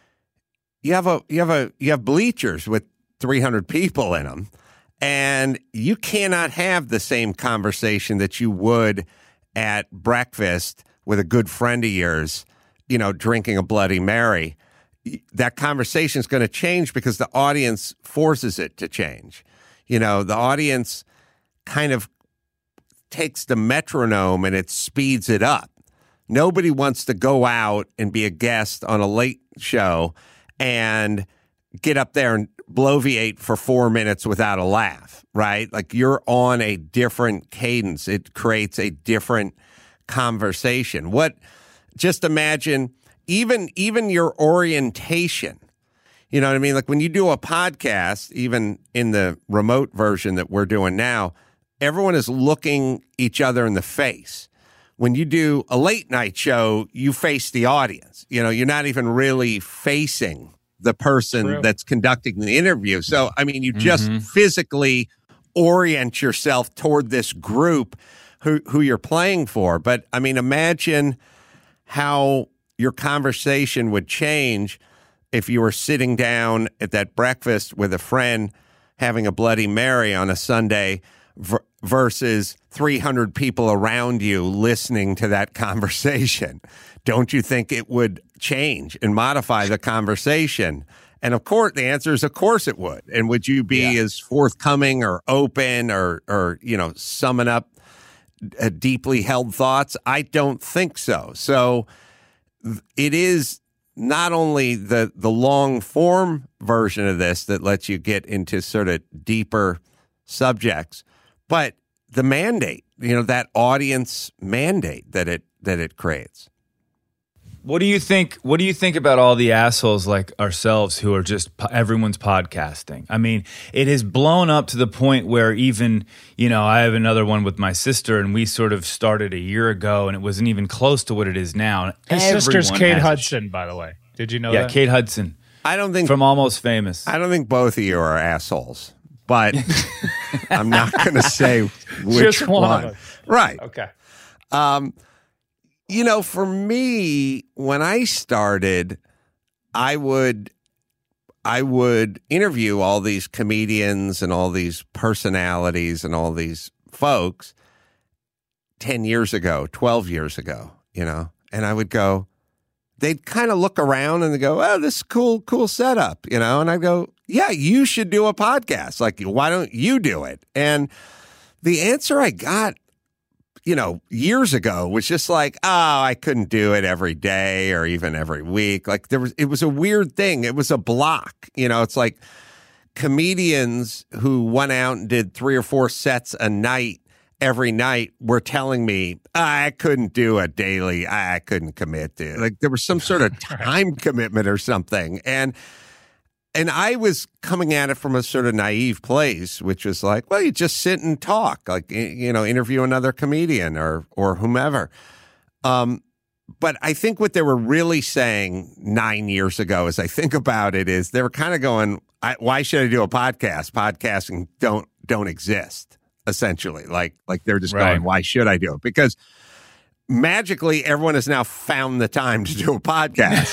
S5: you have a you have a you have bleachers with three hundred people in them, and you cannot have the same conversation that you would at breakfast with a good friend of yours, you know, drinking a Bloody Mary. That conversation is going to change because the audience forces it to change. You know, the audience kind of takes the metronome and it speeds it up. Nobody wants to go out and be a guest on a late show and get up there and bloviate for four minutes without a laugh, right? Like, you're on a different cadence. It creates a different conversation. What, just imagine even, even your orientation, you know what I mean? Like, when you do a podcast, even in the remote version that we're doing now, everyone is looking each other in the face. When you do a late night show, you face the audience. You know, you're not even really facing the person True. That's conducting the interview. So, I mean, you just mm-hmm. physically orient yourself toward this group who, who you're playing for. But, I mean, imagine how your conversation would change if you were sitting down at that breakfast with a friend having a Bloody Mary on a Sunday v- versus three hundred people around you listening to that conversation. Don't you think it would change and modify the conversation? And of course, the answer is, of course it would. And would you be yeah. as forthcoming or open or, or, you know, summing up uh, deeply held thoughts? I don't think so. So it is not only the, the long form version of this that lets you get into sort of deeper subjects, but the mandate, you know, that audience mandate that it that it creates.
S1: What do you think? What do you think about all the assholes like ourselves who are just everyone's podcasting? I mean, it has blown up to the point where even, you know, I have another one with my sister, and we sort of started a year ago, and it wasn't even close to what it is now.
S2: His sister's Kate Hudson, by the way. Did you know
S1: yeah,
S2: that? Yeah,
S1: Kate Hudson.
S5: I don't think
S1: from Almost Famous.
S5: I don't think both of you are assholes, but I'm not going to say which
S2: Just one.
S5: one.
S2: Of us.
S5: Right.
S2: Okay.
S5: Um, you know, for me, when I started, I would, I would interview all these comedians and all these personalities and all these folks ten years ago, twelve years ago, you know, and I would go, they'd kind of look around and they go, oh, this is cool, cool setup, you know, and I'd go, yeah, you should do a podcast. Like, why don't you do it? And the answer I got, you know, years ago was just like, oh, I couldn't do it every day or even every week. Like, there was, it was a weird thing. It was a block. You know, it's like comedians who went out and did three or four sets a night every night were telling me, I couldn't do a daily. I couldn't commit to it. Like, there was some sort of time commitment or something. And And I was coming at it from a sort of naive place, which was like, well, you just sit and talk, like, you know, interview another comedian or or whomever. Um, but I think what they were really saying nine years ago, as I think about it, is they were kind of going, I, why should I do a podcast? Podcasting don't don't exist, essentially. Like, like they're just
S1: Right.
S5: going, why should I do it? Because magically, everyone has now found the time to do a podcast.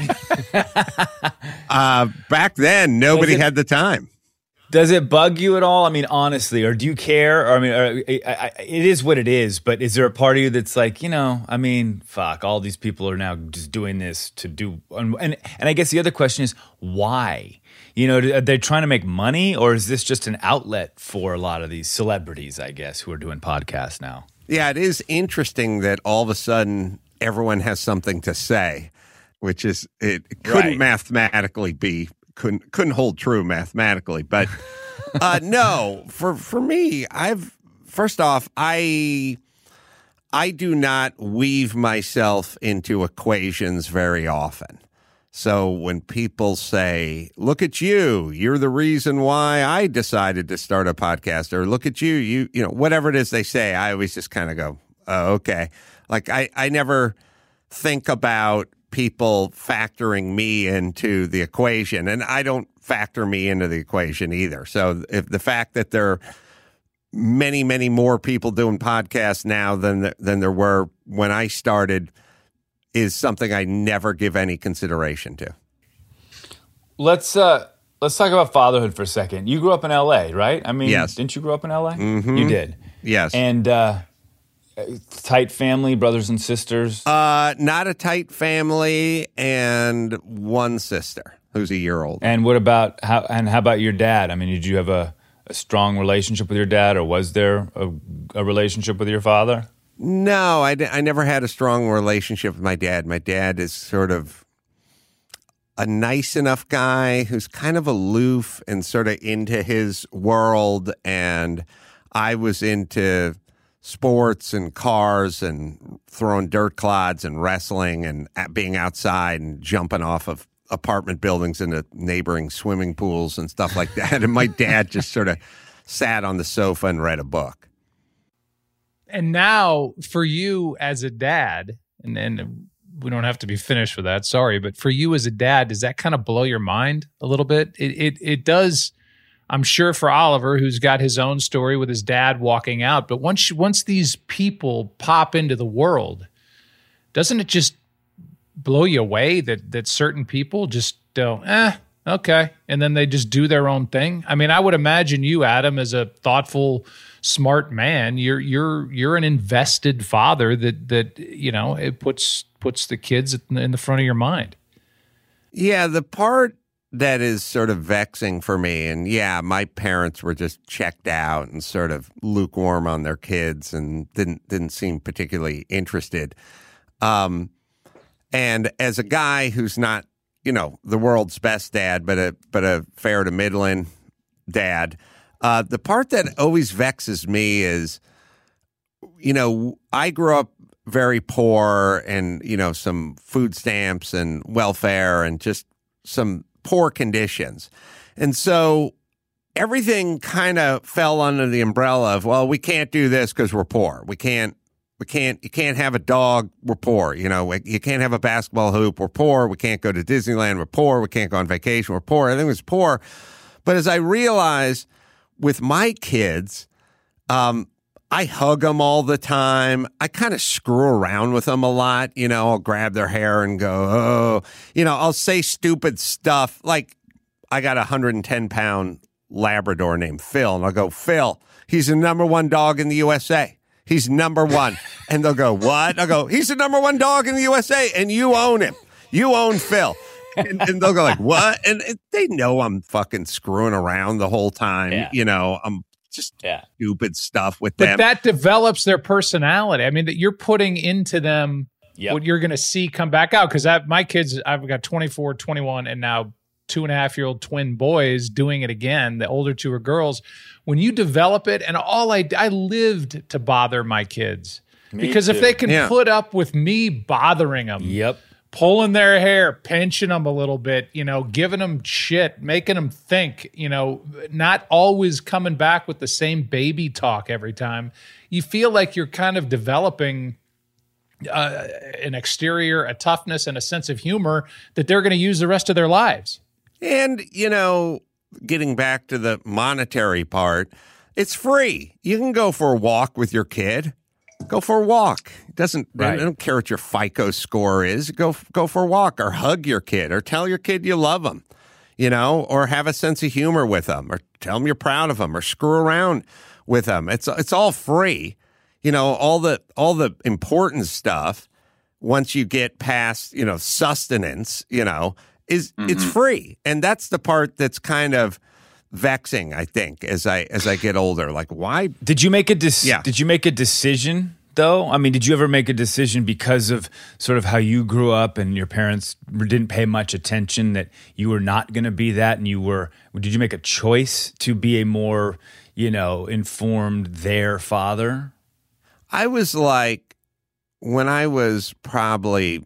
S5: uh, back then, nobody
S1: it-
S5: had the time.
S1: Does it bug you at all? I mean, honestly, or do you care? Or I mean, or, I, I, it is what it is. But is there a part of you that's like, you know, I mean, fuck, all these people are now just doing this to do, and and, and I guess the other question is why? You know, are they trying to make money, or is this just an outlet for a lot of these celebrities? I guess who are doing podcasts now.
S5: Yeah, it is interesting that all of a sudden everyone has something to say, which is it couldn't
S1: Right.
S5: mathematically be. Couldn't couldn't hold true mathematically, but uh, no. For for me, I've first off, I I do not weave myself into equations very often. So when people say, "Look at you, you're the reason why I decided to start a podcast," or "Look at you, you you know whatever it is they say," I always just kind of go, "Oh, okay." Like I I never think about people factoring me into the equation, and I don't factor me into the equation either. So if the fact that there are many, many more people doing podcasts now than than there were when I started is something I never give any consideration to.
S1: Let's uh let's talk about fatherhood for a second. You grew up in L A, right? I mean,
S5: Yes.
S1: didn't you grow up in L A?
S5: Mhm.
S1: You did.
S5: Yes.
S1: And uh, tight family, brothers and sisters.
S5: Uh, not a tight family, and one sister who's a year old.
S1: And what about how? And how about your dad? I mean, did you have a, a strong relationship with your dad, or was there a, a relationship with your father?
S5: No, I, d- I never had a strong relationship with my dad. My dad is sort of a nice enough guy who's kind of aloof and sort of into his world, and I was into sports and cars and throwing dirt clods and wrestling and at being outside and jumping off of apartment buildings into neighboring swimming pools and stuff like that. And my dad just sort of sat on the sofa and read a book.
S2: And now for you as a dad, and, and we don't have to be finished with that, sorry, but for you as a dad, does that kind of blow your mind a little bit? It it, it does. I'm sure for Oliver, who's got his own story with his dad walking out, but once once these people pop into the world, doesn't it just blow you away that that certain people just don't, eh, okay, and then they just do their own thing? I mean, I would imagine you, Adam, as a thoughtful, smart man, you're you're you're an invested father that that you know it puts puts the kids in the front of your mind.
S5: Yeah, the part that is sort of vexing for me, and yeah, my parents were just checked out and sort of lukewarm on their kids and didn't didn't seem particularly interested. Um, and as a guy who's not, you know, the world's best dad, but a but a fair to middling dad, uh, the part that always vexes me is, you know, I grew up very poor and, you know, some food stamps and welfare and just some poor conditions. And so everything kind of fell under the umbrella of, well, we can't do this because we're poor. We can't, we can't, you can't have a dog. We're poor. You know, you can't have a basketball hoop. We're poor. We can't go to Disneyland. We're poor. We can't go on vacation. We're poor. Everything was poor. But as I realized with my kids, um, I hug them all the time. I kind of screw around with them a lot. You know, I'll grab their hair and go, oh, you know, I'll say stupid stuff. Like I got a one hundred ten pound Labrador named Phil, and I'll go, Phil, he's the number one dog in the U S A. He's number one. And they'll go, what? I'll go, he's the number one dog in the U S A, and you own him. You own Phil. And, and they'll go like, what? And, and they know I'm fucking screwing around the whole time.
S1: Yeah.
S5: You know, I'm just
S1: Yeah.
S5: stupid stuff with
S2: But
S5: them.
S2: that develops their personality. I mean, that you're putting into them
S1: Yep.
S2: what you're going to see come back out. Because my kids, I've got twenty-four, twenty-one, and now two and a half year old twin boys doing it again. The older two are girls. When you develop it, and all I, I lived to bother my kids.
S1: Me
S2: because if
S1: too.
S2: they can
S5: Yeah.
S2: put up with me bothering them,
S1: Yep.
S2: pulling their hair, pinching them a little bit, you know, giving them shit, making them think, you know, not always coming back with the same baby talk every time, you feel like you're kind of developing uh, an exterior, a toughness, and a sense of humor that they're going to use the rest of their lives.
S5: And, you know, getting back to the monetary part, it's free. You can go for a walk with your kid. Go for a walk. It doesn't
S1: Right.
S5: I don't care what your FICO score is. Go go for a walk, or hug your kid, or tell your kid you love them, you know, or have a sense of humor with them, or tell them you're proud of them, or screw around with them. It's it's all free. You know, all the all the important stuff, once you get past, you know, sustenance, you know, is mm-hmm. it's free. And that's the part that's kind of vexing, I think, as I as I get older. Like, why
S1: Did you make a dec-
S5: Yeah.
S1: Did you make a decision though? I mean, did you ever make a decision because of sort of how you grew up and your parents didn't pay much attention that you were not going to be that, and you were? Did you make a choice to be a more, you know, informed their father?
S5: I was like, when I was probably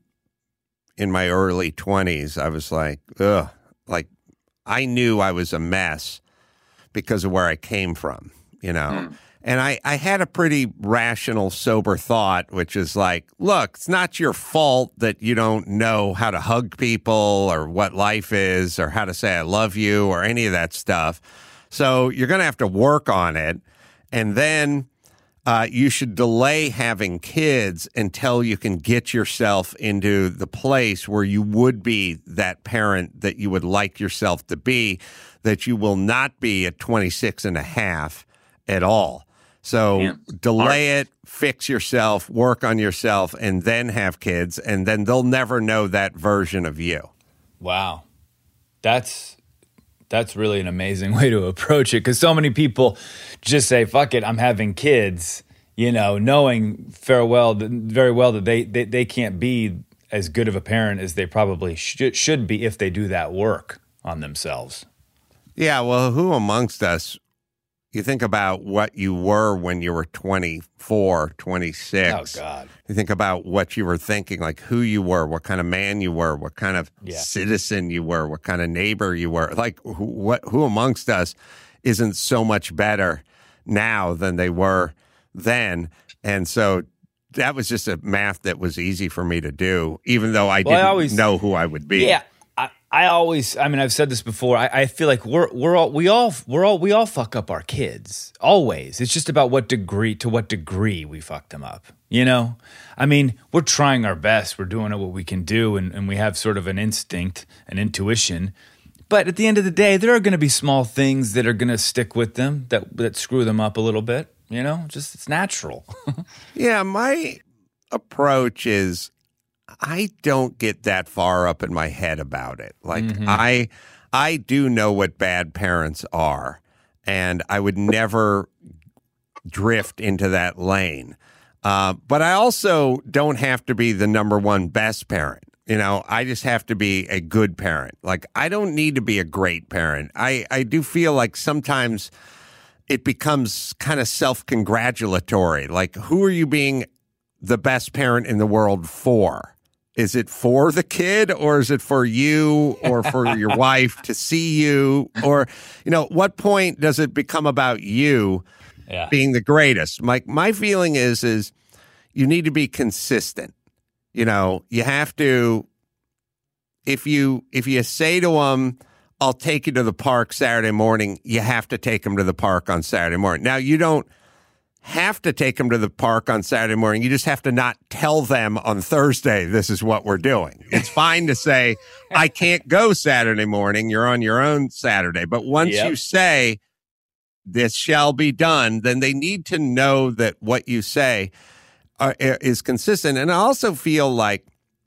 S5: in my early twenties, I was like, ugh, like I knew I was a mess because of where I came from, you know. Mm. And I, I had a pretty rational, sober thought, which is like, look, it's not your fault that you don't know how to hug people or what life is or how to say I love you or any of that stuff. So you're going to have to work on it. And then Uh, you should delay having kids until you can get yourself into the place where you would be that parent that you would like yourself to be, that you will not be at twenty-six and a half at all. So yeah. delay it, fix yourself, work on yourself, and then have kids, and then they'll never know that version of you.
S1: Wow. That's... That's really an amazing way to approach it, because so many people just say, fuck it, I'm having kids, you know, knowing farewell, very well that they, they, they can't be as good of a parent as they probably should, should be if they do that work on themselves.
S5: Yeah, well, who amongst us, you think about what you were when you were twenty-four, twenty-six.
S1: Oh, God.
S5: You think about what you were thinking, like who you were, what kind of man you were, what kind of yeah. citizen you were, what kind of neighbor you were. Like who, what, who amongst us isn't so much better now than they were then? And so that was just a math that was easy for me to do, even though I well, didn't I always, know who I would be.
S1: Yeah. I always, I mean, I've said this before. I, I feel like we're we're all we all we're all we all fuck up our kids always. It's just about what degree to what degree we fuck them up. You know, I mean, we're trying our best. We're doing what we can do, and, and we have sort of an instinct, an intuition. But at the end of the day, there are going to be small things that are going to stick with them that that screw them up a little bit. You know, just it's natural.
S5: Yeah, my approach is, I don't get that far up in my head about it. Like mm-hmm. I, I do know what bad parents are, and I would never drift into that lane. Uh, but I also don't have to be the number one best parent. You know, I just have to be a good parent. Like I don't need to be a great parent. I, I do feel like sometimes it becomes kind of self-congratulatory. Like, who are you being the best parent in the world for? Is it for the kid, or is it for you or for your wife to see you? Or, you know, what point does it become about you yeah. being the greatest? My, my feeling is, is you need to be consistent. You know, you have to, if you, if you say to them, I'll take you to the park Saturday morning, you have to take them to the park on Saturday morning. Now, you don't have to take them to the park on Saturday morning. You just have to not tell them on Thursday, this is what we're doing. It's fine to say, I can't go Saturday morning. You're on your own Saturday. But once yep. you say, this shall be done, then they need to know that what you say uh, is consistent. And I also feel like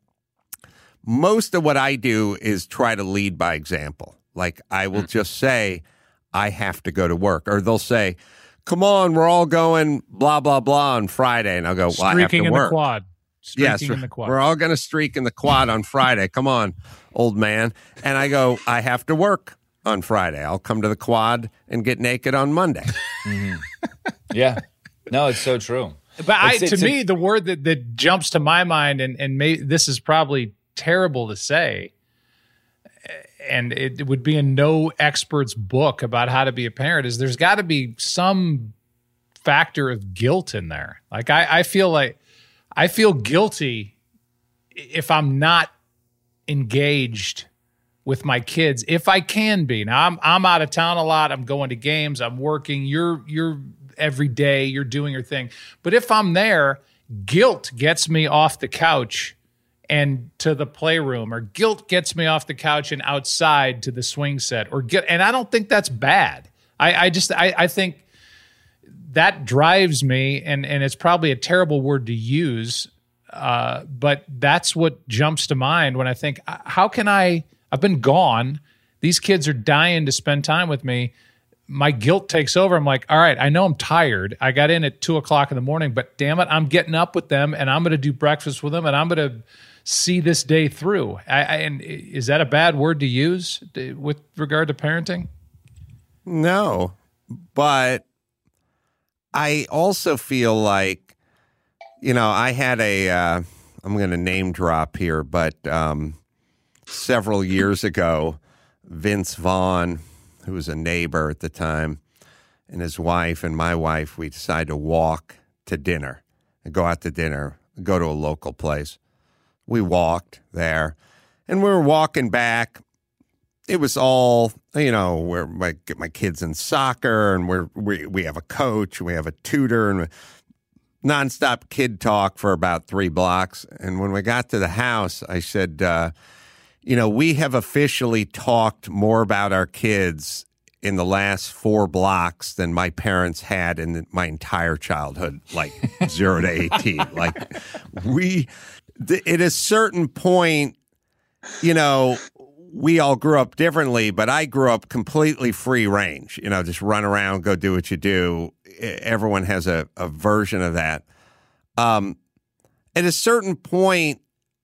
S5: most of what I do is try to lead by example. Like I will just say, I have to go to work. Or they'll say, come on, we're all going blah, blah, blah on Friday. And I'll go, well, I have to
S2: in
S5: work.
S2: The quad. Streaking
S5: yes,
S2: in the quad.
S5: We're all going to streak in the quad on Friday. Come on, old man. And I go, I have to work on Friday. I'll come to the quad and get naked on Monday.
S1: Mm-hmm. Yeah. No, it's so true.
S2: But I,
S1: it's,
S2: to
S1: it's
S2: me,
S1: a,
S2: the word that, that jumps to my mind, and, and may, this is probably terrible to say, and it, it would be in no expert's book about how to be a parent, is there's got to be some factor of guilt in there. Like I, I feel like I feel guilty if I'm not engaged with my kids, if I can be. Now I'm I'm out of town a lot. I'm going to games. I'm working. You're you're every day. You're doing your thing. But if I'm there, guilt gets me off the couch and to the playroom, or guilt gets me off the couch and outside to the swing set, or get. And I don't think that's bad. I, I just I, I think that drives me, and and it's probably a terrible word to use, uh, but that's what jumps to mind when I think, how can I? I've been gone. These kids are dying to spend time with me. My guilt takes over. I'm like, all right, I know I'm tired. I got in at two o'clock in the morning, but damn it, I'm getting up with them, and I'm going to do breakfast with them, and I'm going to see this day through. I, I, and is that a bad word to use with regard to parenting?
S5: No, but I also feel like, you know, I had a, uh, I'm going to name drop here, but um, several years ago, Vince Vaughn, who was a neighbor at the time, and his wife and my wife, we decided to walk to dinner and go out to dinner, go to a local place. We walked there, and we were walking back. It was all, you know, we're my my kids in soccer, and we're we we have a coach, we have a tutor, and nonstop kid talk for about three blocks. And when we got to the house, I said, uh, you know, we have officially talked more about our kids in the last four blocks than my parents had in my entire childhood, like zero to eighteen. Like we, th- at a certain point, you know, we all grew up differently, but I grew up completely free range, you know, just run around, go do what you do. Everyone has a, a version of that. Um, at a certain point,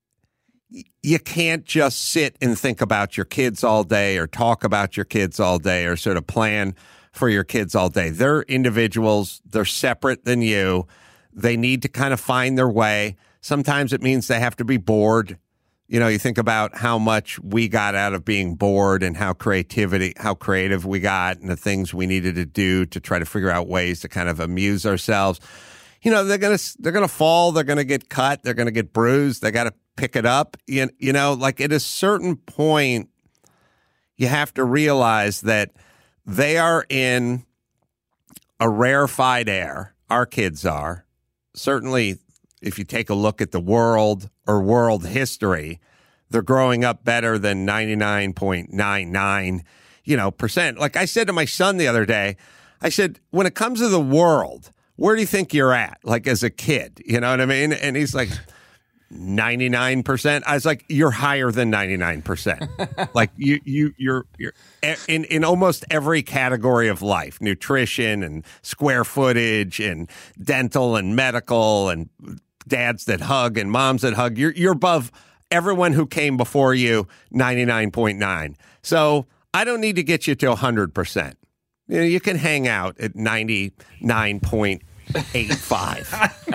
S5: you can't just sit and think about your kids all day or talk about your kids all day or sort of plan for your kids all day. They're individuals. They're separate than you. They need to kind of find their way. Sometimes it means they have to be bored. You know, you think about how much we got out of being bored and how creativity, how creative we got and the things we needed to do to try to figure out ways to kind of amuse ourselves. You know, they're going to, they're going to fall. They're going to get cut. They're going to get bruised. They got to pick it up. You, you know, like at a certain point, you have to realize that they are in a rarefied air. Our kids are. Certainly, if you take a look at the world or world history, they're growing up better than ninety-nine point nine nine, you know, percent. Like I said to my son the other day, I said, when it comes to the world, where do you think you're at? Like as a kid, you know what I mean? And he's like, ninety-nine percent. I was like, you're higher than ninety-nine percent. Like you, you, you're, you're in, in almost every category of life, nutrition and square footage and dental and medical and dads that hug and moms that hug. You're, you're above everyone who came before you, ninety-nine point nine. So I don't need to get you to one hundred percent. You know, you can hang out at ninety-nine point eight five.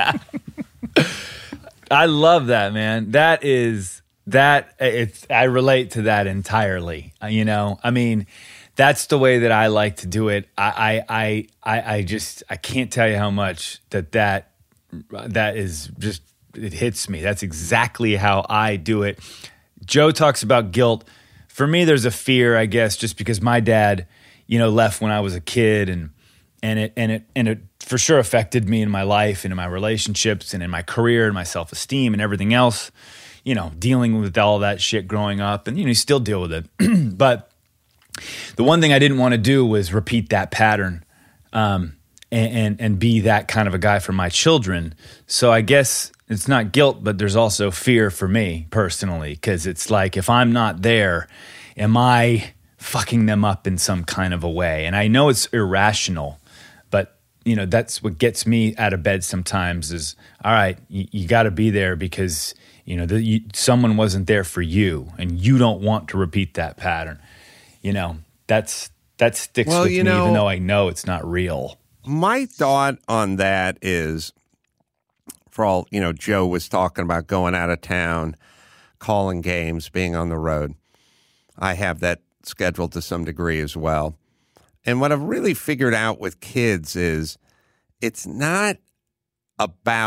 S1: I love that, man. That is that it's I relate to that entirely. You know, I mean, that's the way that I like to do it. I I I I just I can't tell you how much that that that is just it hits me. That's exactly how I do it. Joe talks about guilt. For me, there's a fear, I guess, just because my dad, you know, left when I was a kid, and and it and it and it for sure affected me in my life and in my relationships and in my career and my self-esteem and everything else, you know, dealing with all that shit growing up, and, you know, you still deal with it. But the one thing I didn't want to do was repeat that pattern um, and, and, and be that kind of a guy for my children. So I guess it's not guilt, but there's also fear for me personally, because it's like, if I'm not there, am I fucking them up in some kind of a way? And I know it's irrational, but you know, that's what gets me out of bed sometimes is, all right, you, you got to be there because, you know, the, you, someone wasn't there for you and you don't want to repeat that pattern. You know, that's, that sticks
S5: well,
S1: with
S5: you
S1: me,
S5: know,
S1: even though I know it's not real.
S5: My thought on that is, for all, you know, Joe was talking about going out of town, calling games, being on the road. I have that scheduled to some degree as well. And what I've really figured out with kids is it's not about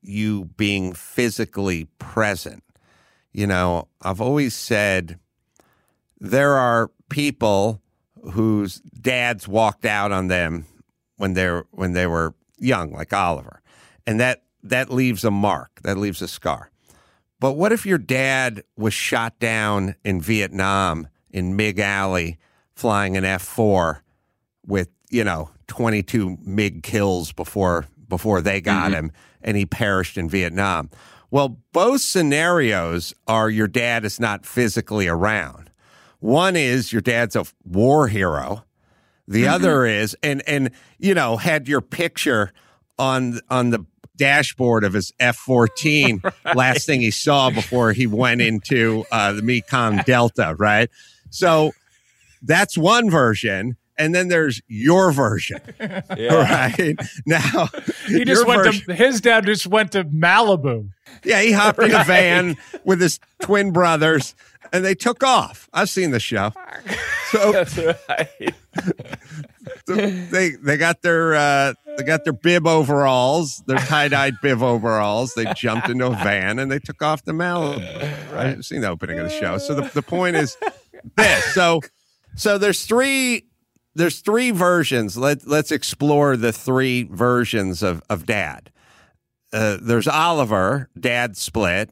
S5: you being physically present. You know, I've always said there are people whose dads walked out on them when they're when they were young, like Oliver, and that that leaves a mark, that leaves a scar. But what if your dad was shot down in Vietnam in MiG Alley, flying an F four with, you know, twenty-two MiG kills before before they got mm-hmm. him, and he perished in Vietnam? Well, both scenarios are your dad is not physically around. One is your dad's a war hero. The mm-hmm. other is, and and you know, had your picture on on the dashboard of his F fourteen, right. last thing he saw before he went into uh, the Mekong Delta, right? So that's one version. And then there's your version, yeah. right? Now,
S2: he just went version, to, his dad just went to Malibu.
S5: Yeah, he hopped right. in a van with his twin brothers, and they took off. I've seen the show. So, That's right. so they they got their uh, they got their bib overalls, their tie-dyed bib overalls. They jumped into a van and they took off to Malibu. Right? I've seen the opening of the show. So the, the point is this. So so there's three. There's three versions. Let, let's explore the three versions of, of dad. Uh, there's Oliver, dad split.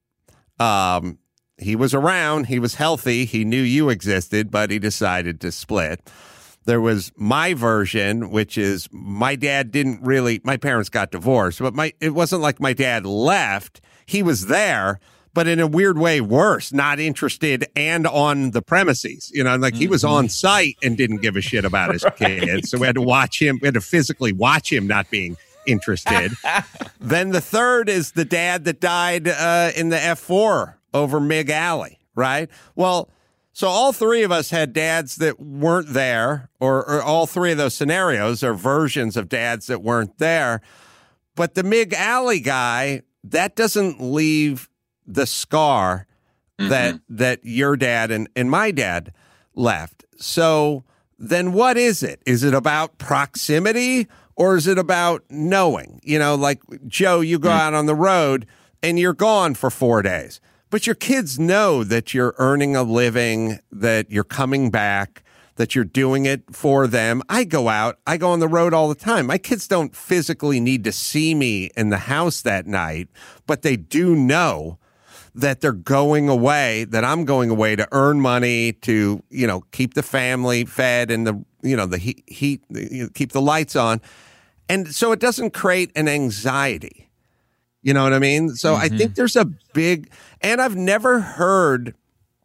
S5: Um, he was around. He was healthy. He knew you existed, but he decided to split. There was my version, which is my dad didn't really, my parents got divorced, but my it wasn't like my dad left. He was there, but in a weird way, worse, not interested and on the premises. You know, like mm-hmm. he was on site and didn't give a shit about his right. kids. So we had to watch him, we had to physically watch him not being interested. Then the third is the dad that died uh, in the F four over MiG Alley, right? Well, so all three of us had dads that weren't there, or, or all three of those scenarios are versions of dads that weren't there. But the MiG Alley guy, that doesn't leave the scar mm-hmm. that that your dad and, and my dad left. So then what is it? Is it about proximity or is it about knowing? You know, like, Joe, you go mm-hmm. out on the road and you're gone for four days. But your kids know that you're earning a living, that you're coming back, that you're doing it for them. I go out, I go on the road all the time. My kids don't physically need to see me in the house that night, but they do know that they're going away, that I'm going away to earn money, to, you know, keep the family fed and the, you know, the heat, heat you know, keep the lights on. And so it doesn't create an anxiety. You know what I mean? So mm-hmm. I think there's a big, and I've never heard,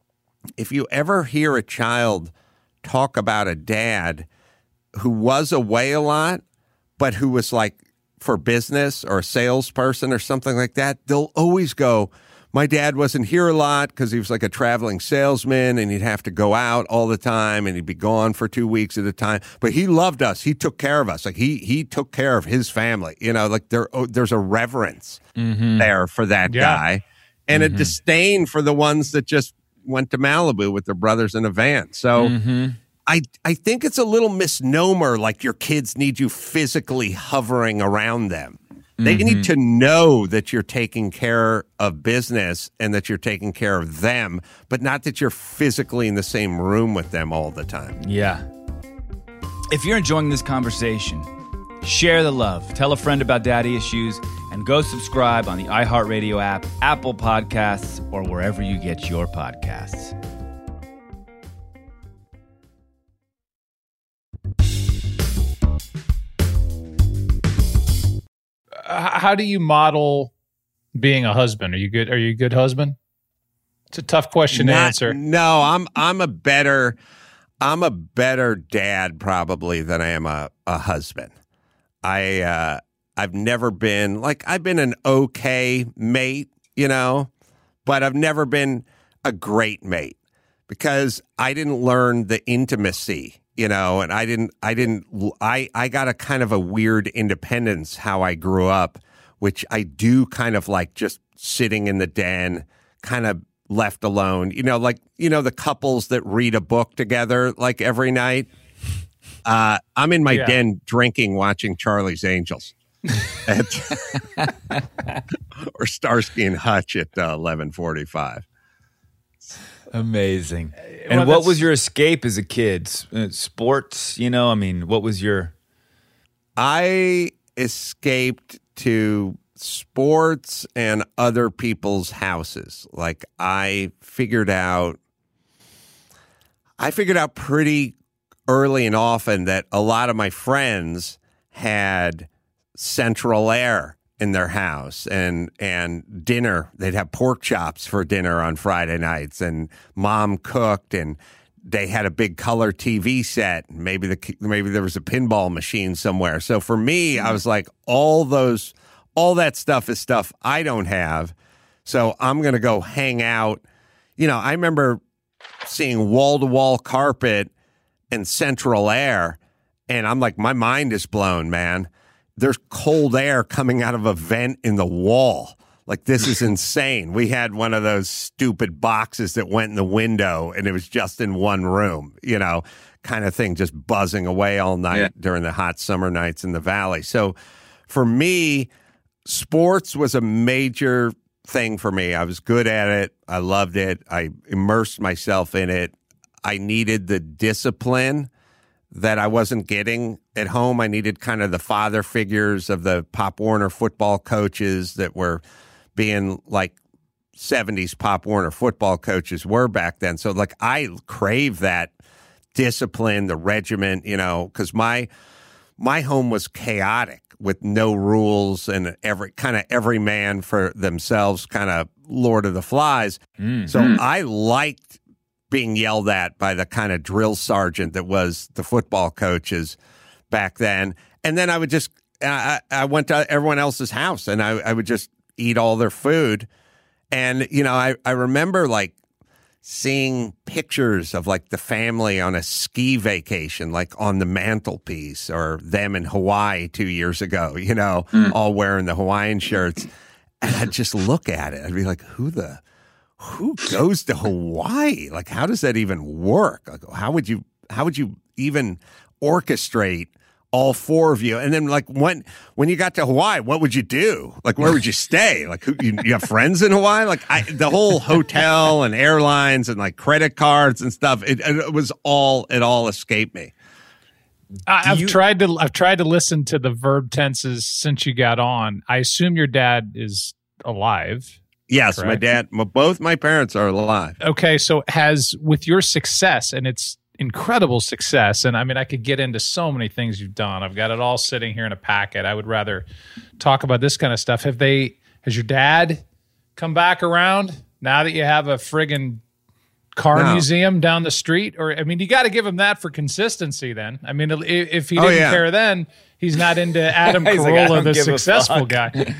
S5: if you ever hear a child talk about a dad who was away a lot, but who was like for business or a salesperson or something like that, they'll always go, my dad wasn't here a lot because he was like a traveling salesman and he'd have to go out all the time and he'd be gone for two weeks at a time. But he loved us. He took care of us. Like he he took care of his family. You know, like there oh, there's a reverence mm-hmm. there for that yeah. guy and mm-hmm. a disdain for the ones that just went to Malibu with their brothers in a van. So mm-hmm. I I think it's a little misnomer, like your kids need you physically hovering around them. They mm-hmm. need to know that you're taking care of business and that you're taking care of them, but not that you're physically in the same room with them all the time.
S1: Yeah. If you're enjoying this conversation, share the love, tell a friend about Daddy Issues, and go subscribe on the iHeartRadio app, Apple Podcasts, or wherever you get your podcasts.
S2: How do you model being a husband? Are you good? Are you a good husband? It's a tough question
S5: Not,
S2: to answer.
S5: No, I'm I'm a better I'm a better dad probably than I am a, a husband. I uh, I've never been like I've been an okay mate, you know, but I've never been a great mate because I didn't learn the intimacy. You know, and I didn't, I didn't, I, I got a kind of a weird independence how I grew up, which I do kind of like just sitting in the den, kind of left alone. You know, like, you know, the couples that read a book together like every night. Uh, I'm in my yeah. den drinking, watching Charlie's Angels. at, or Starsky and Hutch at uh, eleven forty-five.
S1: Amazing. And
S2: Well,
S1: what
S2: that's-
S1: was your escape as a kid? S- uh, Sports, you know, I mean, what was your...
S5: I escaped to sports and other people's houses. Like I figured out, I figured out pretty early and often that a lot of my friends had central air in their house and and dinner. They'd have pork chops for dinner on Friday nights, and mom cooked, and they had a big color T V set. Maybe the maybe there was a pinball machine somewhere. So for me, I was like, all those, all that stuff is stuff I don't have. So I'm gonna go hang out. You know, I remember seeing wall to wall carpet and central air, and I'm like, my mind is blown, man. There's cold air coming out of a vent in the wall. Like, this is insane. We had one of those stupid boxes that went in the window, and it was just in one room, you know, kind of thing, just buzzing away all night yeah. during the hot summer nights in the valley. So for me, sports was a major thing for me. I was good at it. I loved it. I immersed myself in it. I needed the discipline that I wasn't getting at home. I needed kind of the father figures of the Pop Warner football coaches that were being like seventies Pop Warner football coaches were back then. So like I crave that discipline, the regiment, you know, because my my home was chaotic with no rules and every kind of every man for themselves, kind of Lord of the Flies. Mm-hmm. So I liked being yelled at by the kind of drill sergeant that was the football coaches back then. And then I would just, I, I went to everyone else's house and I, I would just eat all their food. And, you know, I, I remember like seeing pictures of like the family on a ski vacation, like on the mantelpiece, or them in Hawaii two years ago, you know, mm. all wearing the Hawaiian shirts. And I'd just look at it. I'd be like, who the, who goes to Hawaii? Like, how does that even work? Like, how would you, how would you even orchestrate all four of you? And then like when, when you got to Hawaii, what would you do? Like, where would you stay? Like, who, you, you have friends in Hawaii? Like I, the whole hotel and airlines and like credit cards and stuff, it, it was all, it all escaped me.
S2: I, I've
S1: you,
S2: tried to, I've tried to listen to the verb tenses since you got on. I assume your dad is alive.
S5: Yes,
S2: correct?
S5: My dad, my, both my parents are alive.
S2: Okay, so has, with your success, and it's incredible success, and I mean, I could get into so many things you've done. I've got it all sitting here in a packet. I would rather talk about this kind of stuff. Have they, has your dad come back around now that you have a friggin' car
S5: no.
S2: museum down the street? Or, I mean, you got to give him that for consistency then. I mean, if, if he
S5: oh,
S2: didn't
S5: yeah.
S2: care then, he's not into Adam
S1: He's like,
S2: Carolla,
S1: I don't
S2: the
S1: give a
S2: successful
S1: fuck.
S2: guy.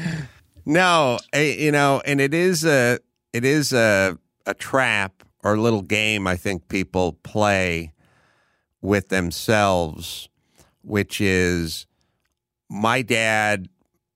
S5: No, I, you know, and it is a it is a a trap or a little game I think people play with themselves, which is my dad,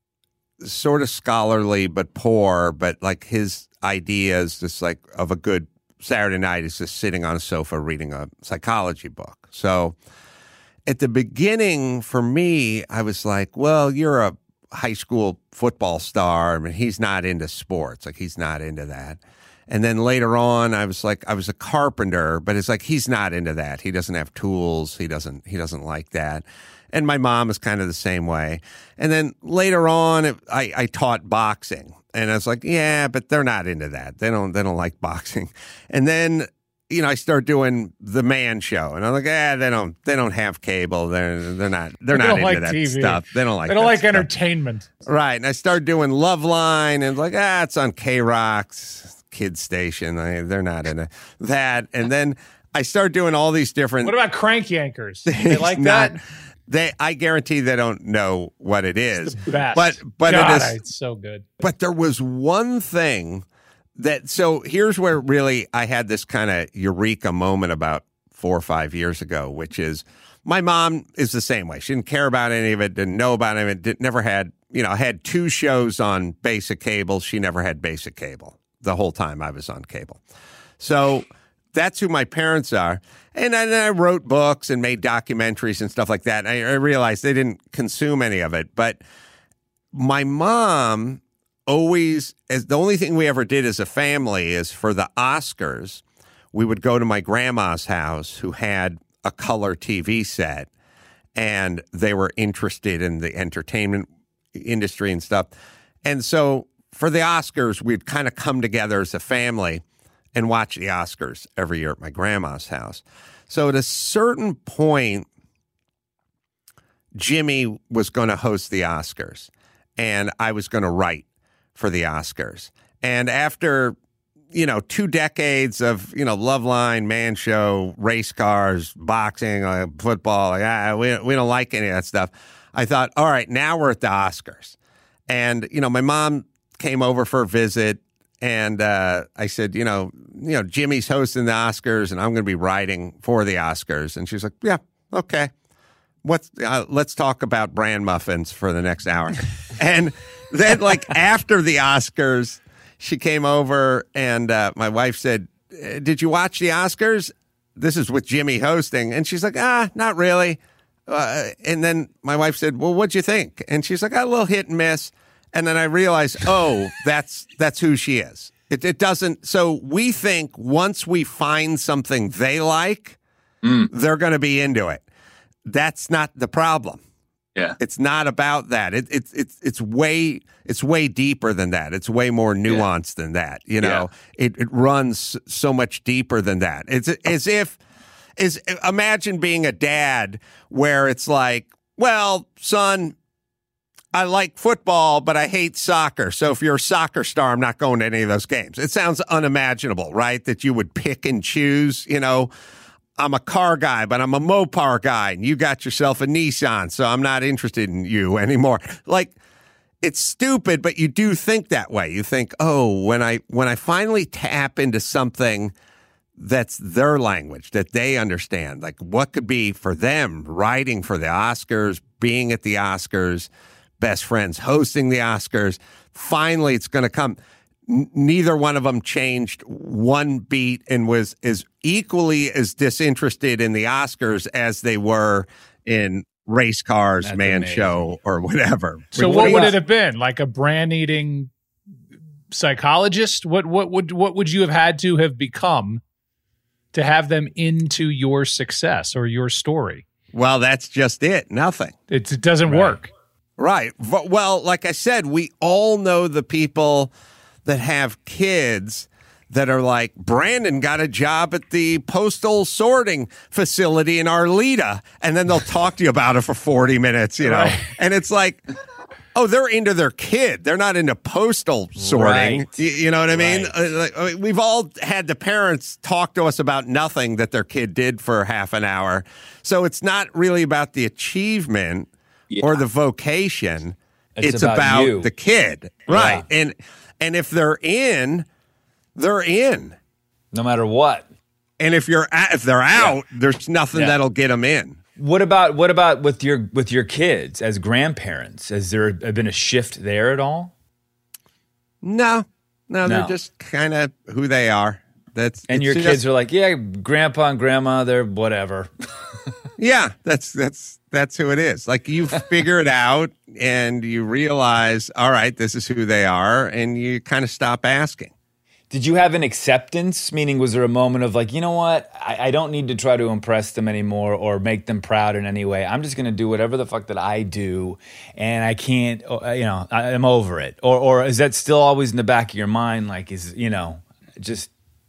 S5: sort of scholarly but poor, but like his ideas just like of a good Saturday night is just sitting on a sofa reading a psychology book. So at the beginning for me, I was like, well, you're a high school football star. I mean, he's not into sports. Like, he's not into that. And then later on, I was like, I was a carpenter, but it's like, he's not into that. He doesn't have tools. He doesn't, he doesn't like that. And my mom is kind of the same way. And then later on, it, I, I taught boxing, and I was like, yeah, but they're not into that. They don't, they don't like boxing. And then, you know, I start doing the Man Show, and I'm like, ah, they don't, they don't have cable. They're, they're not, they're
S2: They
S5: not
S2: don't
S5: into
S2: like
S5: that
S2: T V.
S5: stuff. They don't like,
S2: They don't
S5: that
S2: like
S5: stuff.
S2: entertainment.
S5: Right. And I started doing Loveline, and like, ah, it's on K-Rock's kids station. I, they're not into that. And then I started doing all these different.
S2: What about Crank Yankers? They like
S5: not,
S2: that?
S5: They, I guarantee they don't know what it is.
S2: It's the best.
S5: But, but
S2: God,
S5: it is.
S2: it's so good.
S5: But there was one thing that, so here's where really I had this kind of eureka moment about four or five years ago, which is my mom is the same way. She didn't care about any of it, didn't know about any of it, did, never had, you know, had two shows on basic cable. She never had basic cable the whole time I was on cable. So that's who my parents are. And then I wrote books and made documentaries and stuff like that. And I, I realized they didn't consume any of it. But my mom always, as the only thing we ever did as a family is for the Oscars, we would go to my grandma's house who had a color T V set, and they were interested in the entertainment industry and stuff. And so for the Oscars, we'd kind of come together as a family and watch the Oscars every year at my grandma's house. So at a certain point, Jimmy was going to host the Oscars, and I was going to write for the Oscars. And after, you know, two decades of, you know, Loveline, Man Show, race cars, boxing, uh, football, like, ah, we, we don't like any of that stuff, I thought, all right, now we're at the Oscars. And, you know, my mom came over for a visit, and uh, I said, you know, you know, Jimmy's hosting the Oscars, and I'm going to be writing for the Oscars. And she's like, yeah, okay. What's uh, let's talk about bran muffins for the next hour. And then, like, after the Oscars, she came over, and uh, my wife said, did you watch the Oscars? This is with Jimmy hosting. And she's like, ah, not really. Uh, and then my wife said, well, what'd you think? And she's like, a little hit and miss. And then I realized, oh, that's that's who she is. It, it doesn't. So we think once we find something they like, mm. they're going to be into it. That's not the problem.
S6: Yeah,
S5: it's not about that. It, it, it's it's way it's way deeper than that. It's way more nuanced yeah. than that. You know, yeah. it it runs so much deeper than that. It's as if is imagine being a dad where it's like, well, son, I like football, but I hate soccer. So if you're a soccer star, I'm not going to any of those games. It sounds unimaginable, right? That you would pick and choose, you know. I'm a car guy, but I'm a Mopar guy, and you got yourself a Nissan, so I'm not interested in you anymore. Like, it's stupid, but you do think that way. You think, oh, when I when I finally tap into something that's their language, that they understand, like what could be for them, writing for the Oscars, being at the Oscars, best friends hosting the Oscars, finally it's going to come. Neither one of them changed one beat and was as equally as disinterested in the Oscars as they were in race cars, That's Man amazing. Show, or whatever.
S2: So what, what would it have been? Like a brand eating psychologist? What what would what would you have had to have become to have them into your success or your story?
S5: Well, that's just it. Nothing.
S2: It, it doesn't
S5: right.
S2: work.
S5: Right. Well, like I said, we all know the people that have kids that are like, Brandon got a job at the postal sorting facility in Arleta, and then they'll talk to you about it for forty minutes, you know? Right. And it's like, oh, they're into their kid. They're not into postal sorting. Right. You, you know what I mean? Right. Uh, like, I mean? We've all had the parents talk to us about nothing that their kid did for half an hour. So it's not really about the achievement yeah. or the vocation. It's, it's about, about the kid. Right. Yeah. And And if they're in, they're in,
S1: no matter what.
S5: And if you're at, if they're out, yeah. there's nothing yeah. that'll get them in.
S1: What about what about with your with your kids as grandparents? Has there been a shift there at all?
S5: No, no, no. They're just kind of who they are. That's
S1: and your
S5: just,
S1: kids are like, yeah, grandpa and grandma, they're whatever.
S5: yeah, that's that's that's who it is. Like you figure it out and you realize, all right, this is who they are, and you kind of stop asking.
S1: Did you have an acceptance? Meaning, was there a moment of like, you know what, I, I don't need to try to impress them anymore or make them proud in any way. I'm just going to do whatever the fuck that I do, and I can't, you know, I'm over it. Or, or is that still always in the back of your mind? Like, is you know, just.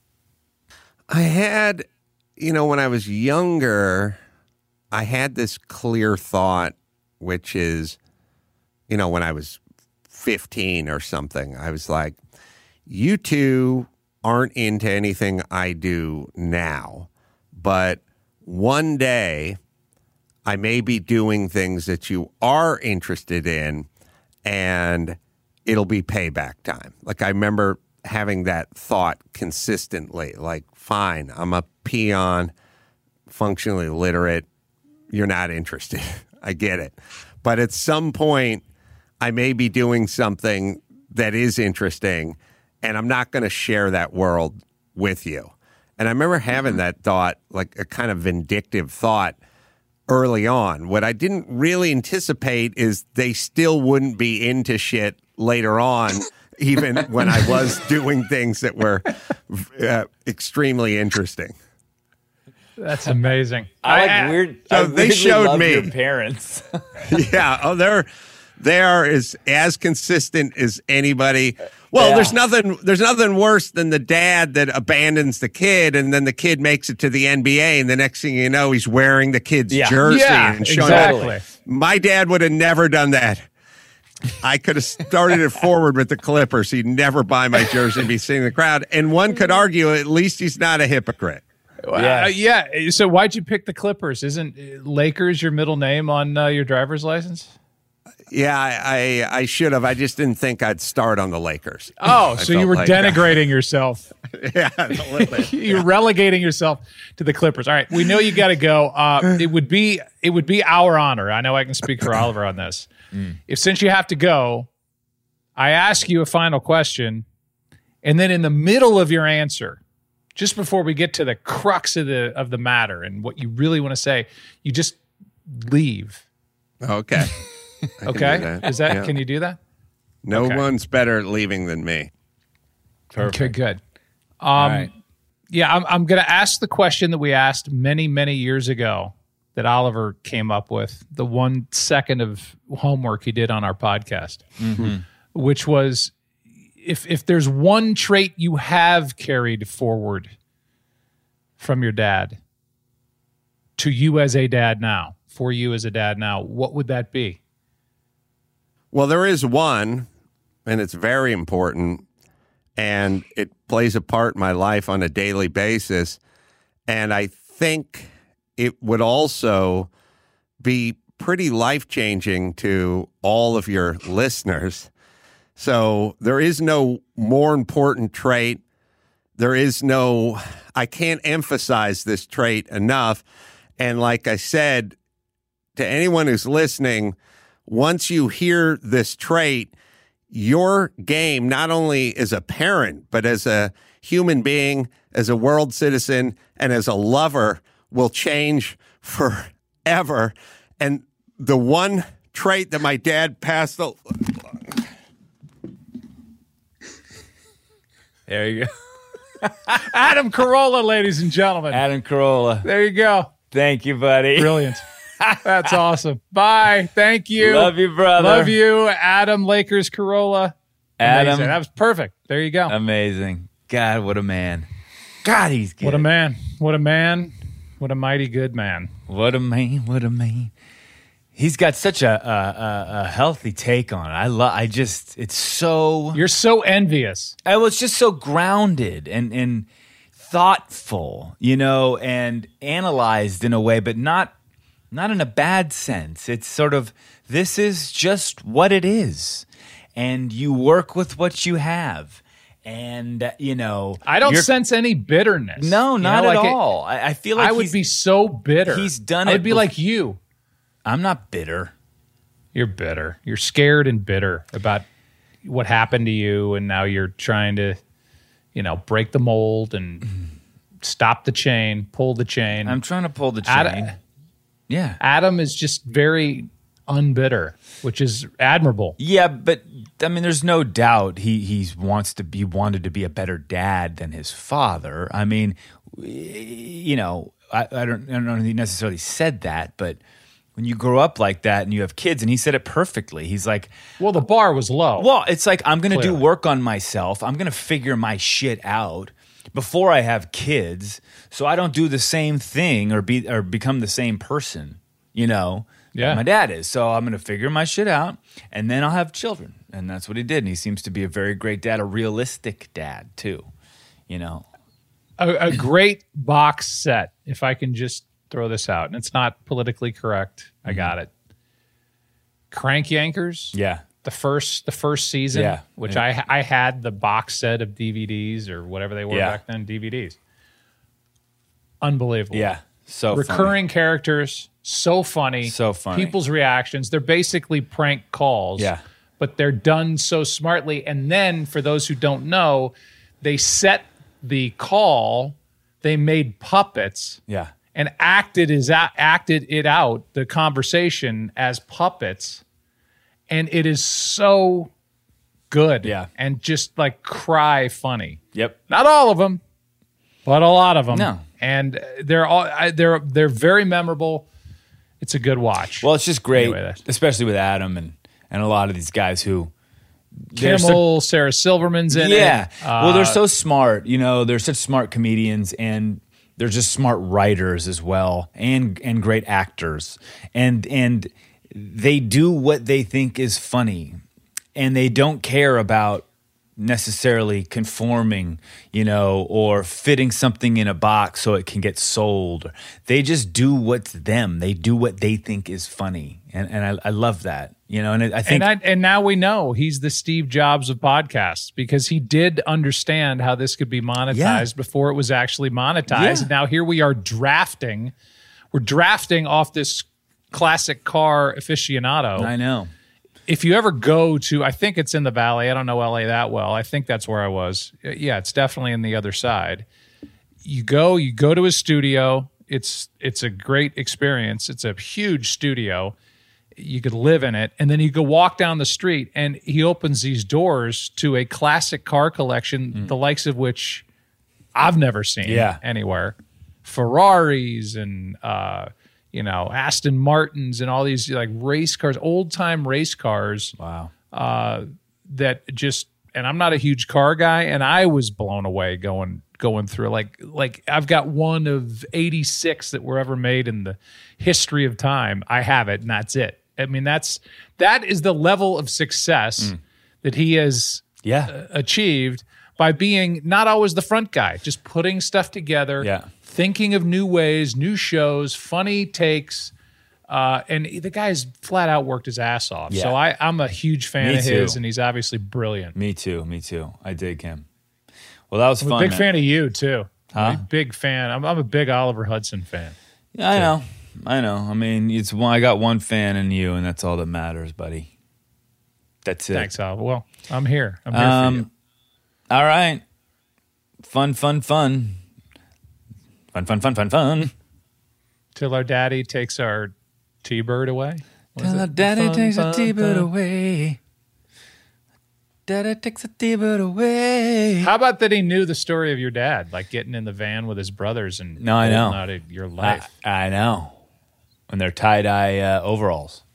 S5: I had, you know, when I was younger, I had this clear thought, which is, you know, when I was fifteen or something, I was like, you two aren't into anything I do now, but one day I may be doing things that you are interested in, and it'll be payback time. Like I remember having that thought consistently, like, fine, I'm a peon, functionally literate, you're not interested. I get it. But at some point, I may be doing something that is interesting, and I'm not going to share that world with you. And I remember having that thought, like a kind of vindictive thought, early on. What I didn't really anticipate is they still wouldn't be into shit later on, even when I was doing things that were uh, extremely interesting.
S2: That's amazing.
S1: I like
S2: I-
S1: weird.
S5: So
S1: I
S5: they
S1: weirdly
S5: showed
S1: love
S5: me.
S1: your parents.
S5: Yeah. Oh, they're they are as as consistent as anybody. Well,
S1: Yeah.
S5: there's nothing there's nothing worse than the dad that abandons the kid, and then the kid makes it to the N B A, and the next thing you know, he's wearing the kid's
S1: Yeah.
S5: jersey
S2: Yeah,
S5: and showing
S2: exactly.
S5: up. My dad would have never done that. I could have started it forward with the Clippers. He'd never buy my jersey and be sitting in the crowd. And one could argue at least he's not a hypocrite.
S2: Uh, yeah. So why'd you pick the Clippers? Isn't uh, Lakers your middle name on uh, your driver's license?
S5: Yeah, I, I I should have. I just didn't think I'd start on the Lakers.
S2: Oh,
S5: I
S2: so you
S5: felt
S2: were
S5: like-
S2: denigrating yourself.
S5: Yeah, a little bit.
S2: You're relegating yourself to the Clippers. All right, we know you got to go. Uh, it would be it would be our honor. I know I can speak for Oliver on this. If since you have to go, I ask you a final question, and then in the middle of your answer, just before we get to the crux of the of the matter and what you really want to say, you just leave.
S5: Okay. I can
S2: Okay,
S5: do that.
S2: is that
S5: Yeah.
S2: can you do that?
S5: No
S2: Okay.
S5: one's better at leaving than me.
S2: Okay, good. Um,
S1: All right.
S2: Yeah, I'm, I'm going to ask the question that we asked many, many years ago that Oliver came up with, the one second of homework he did on our podcast, which was if if there's one trait you have carried forward from your dad to you as a dad now, for you as a dad now, what would that be?
S5: Well, there is one, and it's very important, and it plays a part in my life on a daily basis. And I think it would also be pretty life-changing to all of your listeners. So there is no more important trait. There is no, I can't emphasize this trait enough. And like I said, to anyone who's listening, once you hear this trait, your game, not only as a parent, but as a human being, as a world citizen, and as a lover, will change forever. And the one trait that my dad passed, al-
S1: There you go.
S2: Adam Carolla, ladies and gentlemen.
S1: Adam Carolla.
S2: There you go.
S1: Thank you, buddy.
S2: Brilliant. That's awesome. Bye. Thank you.
S1: Love you, brother.
S2: Love you, Adam Lakers Carolla.
S1: Adam.
S2: Amazing. That was perfect. There you go.
S1: Amazing. God, what a man. God, he's good.
S2: What a man. What a man. What a mighty good man.
S1: What a man. What a man. He's got such a a, a, a healthy take on it. I love. I just. It's so.
S2: You're so envious.
S1: I was just so grounded and and thoughtful, you know, and analyzed in a way, but not not in a bad sense. It's sort of this is just what it is, and you work with what you have, and uh, you know.
S2: I don't
S1: you're-
S2: sense any bitterness.
S1: No,
S2: You
S1: not
S2: know,
S1: at
S2: like it-
S1: all. I, I feel like
S2: I would
S1: he's-
S2: be so bitter.
S1: he's done
S2: I
S1: it
S2: would be
S1: bef-
S2: like you.
S1: I'm not bitter.
S2: You're bitter. You're scared and bitter about what happened to you, and now you're trying to, you know, break the mold and stop the chain, pull the chain.
S1: I'm trying to pull the chain.
S2: Ad-
S1: yeah.
S2: Adam is just very unbitter, which is admirable.
S1: Yeah, but I mean, there's no doubt he he's wants to be wanted to be a better dad than his father. I mean, you know, I, I don't I don't know if he necessarily said that, but when you grow up like that and you have kids, and he said it perfectly. He's like,
S2: Well, the bar was low.
S1: well, it's like I'm going to do
S2: Clearly.
S1: work on myself. I'm going to figure my shit out before I have kids, so I don't do the same thing or be or become the same person. You know,
S2: Yeah.
S1: that my dad is. So I'm going to figure my shit out, and then I'll have children. And that's what he did. And he seems to be a very great dad, a realistic dad too. You know,
S2: a, a great box set, if I can just throw this out. And it's not politically correct. I got it. Crank Yankers.
S1: yeah,
S2: The first the first season,
S1: Yeah.
S2: which
S1: Yeah.
S2: I I had the box set of D V Ds or whatever they were
S1: Yeah.
S2: back then, D V Ds. Unbelievable.
S1: yeah. So
S2: Recurring characters, so funny.
S1: So funny.
S2: People's reactions, they're basically prank calls.
S1: Yeah.
S2: But they're done so smartly. And then for those who don't know, they set the call, they made puppets.
S1: Yeah.
S2: and acted is acted it out, the conversation, as puppets, and it is so good.
S1: Yeah.
S2: And just like cry funny.
S1: Yep.
S2: Not all of them, but a lot of them.
S1: No.
S2: And they're all I- they're they're very memorable. It's a good watch.
S1: Well, it's just great,
S2: Anyway, that's-
S1: especially with Adam and, and a lot of these guys who they're so-
S2: Kimmel, Sarah Silverman's in
S1: yeah.
S2: it.
S1: well, they're
S2: Uh,
S1: so smart. You know, they're such smart comedians, and they're just smart writers as well, and and great actors, and and they do what they think is funny, and they don't care about necessarily conforming, you know, or fitting something in a box so it can get sold. They just do what's them. They do what they think is funny, and and I, I love that, you know. And I think,
S2: And, I, and now we know he's the Steve Jobs of podcasts because he did understand how this could be monetized
S1: Yeah.
S2: before it was actually monetized.
S1: Yeah.
S2: Now here we are drafting. We're drafting off this classic car aficionado.
S1: I know.
S2: If you ever go to, I think it's in the Valley. I don't know L A that well. I think that's where I was. Yeah, it's definitely on the other side. You go, you go to his studio. It's it's a great experience. It's a huge studio. You could live in it, and then you go walk down the street, and he opens these doors to a classic car collection, the likes of which I've never seen
S1: Yeah.
S2: anywhere. Ferraris and uh, you know, Aston Martins and all these like race cars, old time race cars.
S1: Wow.
S2: Uh, that just, and I'm not a huge car guy, and I was blown away going going through like like I've got one of eighty-six that were ever made in the history of time. I have it, and that's it. I mean, that's that is the level of success that he has
S1: Yeah.
S2: uh, achieved by being not always the front guy, just putting stuff together,
S1: Yeah.
S2: thinking of new ways, new shows, funny takes. Uh, and the guy's flat out worked his ass off.
S1: Yeah.
S2: So I, I'm a huge fan
S1: Me
S2: of his,
S1: too.
S2: and he's obviously brilliant.
S1: Me too. Me too. I dig him. Well, that was
S2: I'm
S1: fun.
S2: a big
S1: man.
S2: fan of you, too. I'm
S1: Huh?
S2: a big fan. I'm, I'm a big Oliver Hudson fan.
S1: Yeah, I know. I know. I mean, it's one. I got one fan in you, and that's all that matters, buddy. That's it.
S2: Thanks, Oliver. Well, I'm here. I'm here
S1: Um,
S2: for you.
S1: All right. Fun, fun, fun. Fun, fun, fun, fun, fun.
S2: Till our daddy takes our T-Bird away. Was
S1: Till
S2: it?
S1: our daddy
S2: Fun,
S1: takes a
S2: fun,
S1: T-bird
S2: fun.
S1: away. Daddy takes a T-bird away.
S2: How about that he knew the story of your dad, like getting in the van with his brothers and
S1: No, I know.
S2: holding out of your life?
S1: I, I know. And they're tie-dye uh, overalls.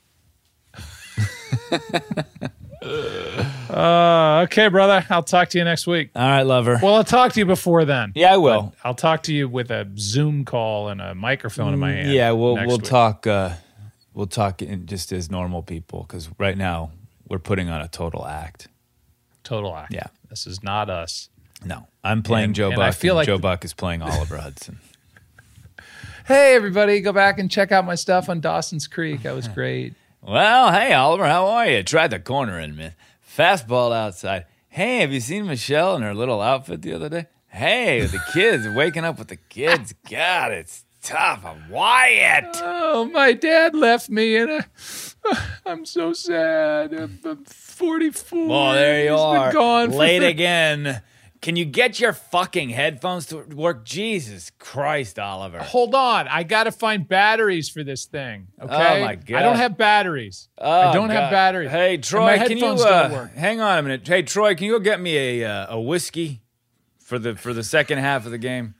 S2: Uh, okay, brother. I'll talk to you next week.
S1: All right, lover.
S2: Well, I'll talk to you before then.
S1: Yeah, I will.
S2: But I'll talk to you with a Zoom call and a microphone in my hand.
S1: Yeah, we'll
S2: next
S1: we'll
S2: week.
S1: talk. Uh, we'll talk in just as normal people, because right now we're putting on a total act.
S2: Total act.
S1: Yeah.
S2: This is not us.
S1: No, I'm playing
S2: And-
S1: Joe
S2: and
S1: Buck.
S2: I feel
S1: and
S2: like
S1: Joe
S2: the-
S1: Buck is playing Oliver Hudson.
S2: Hey, everybody, go back and check out my stuff on Dawson's Creek. That was great.
S1: Well, hey Oliver, how are you? Tried the corner in me. Fastball outside. Hey, have you seen Michelle in her little outfit the other day? Hey, the kids waking up with the kids. God, it's tough. I'm Wyatt.
S2: Oh, my dad left me, and I, I'm so sad. I'm, I'm forty-four.
S1: Well, there you
S2: He's been
S1: are.
S2: gone for
S1: Late
S2: thirty
S1: again. Can you get your fucking headphones to work? Jesus Christ, Oliver.
S2: Hold on. I got to find batteries for this thing. Okay.
S1: Oh, my God.
S2: I don't have batteries.
S1: Oh,
S2: I don't have
S1: God.
S2: batteries.
S1: Hey,
S2: And
S1: Troy,
S2: my
S1: can you
S2: headphones
S1: uh,
S2: don't work.
S1: hang on a minute? Hey, Troy, can you go get me a uh, a whiskey for the for the second half of the game?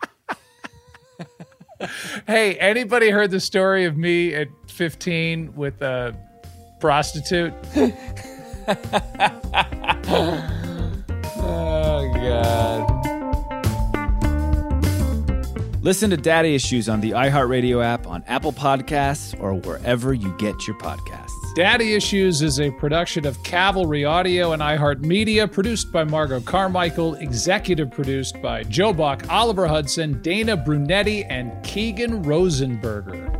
S2: Hey, anybody heard the story of me at fifteen with a prostitute?
S1: Oh, God. Listen to Daddy Issues on the iHeartRadio app, on Apple Podcasts, or wherever you get your podcasts.
S2: Daddy Issues is a production of Cavalry Audio and iHeartMedia, produced by Margot Carmichael, executive produced by Joe Buck, Oliver Hudson, Dana Brunetti, and Keegan Rosenberger.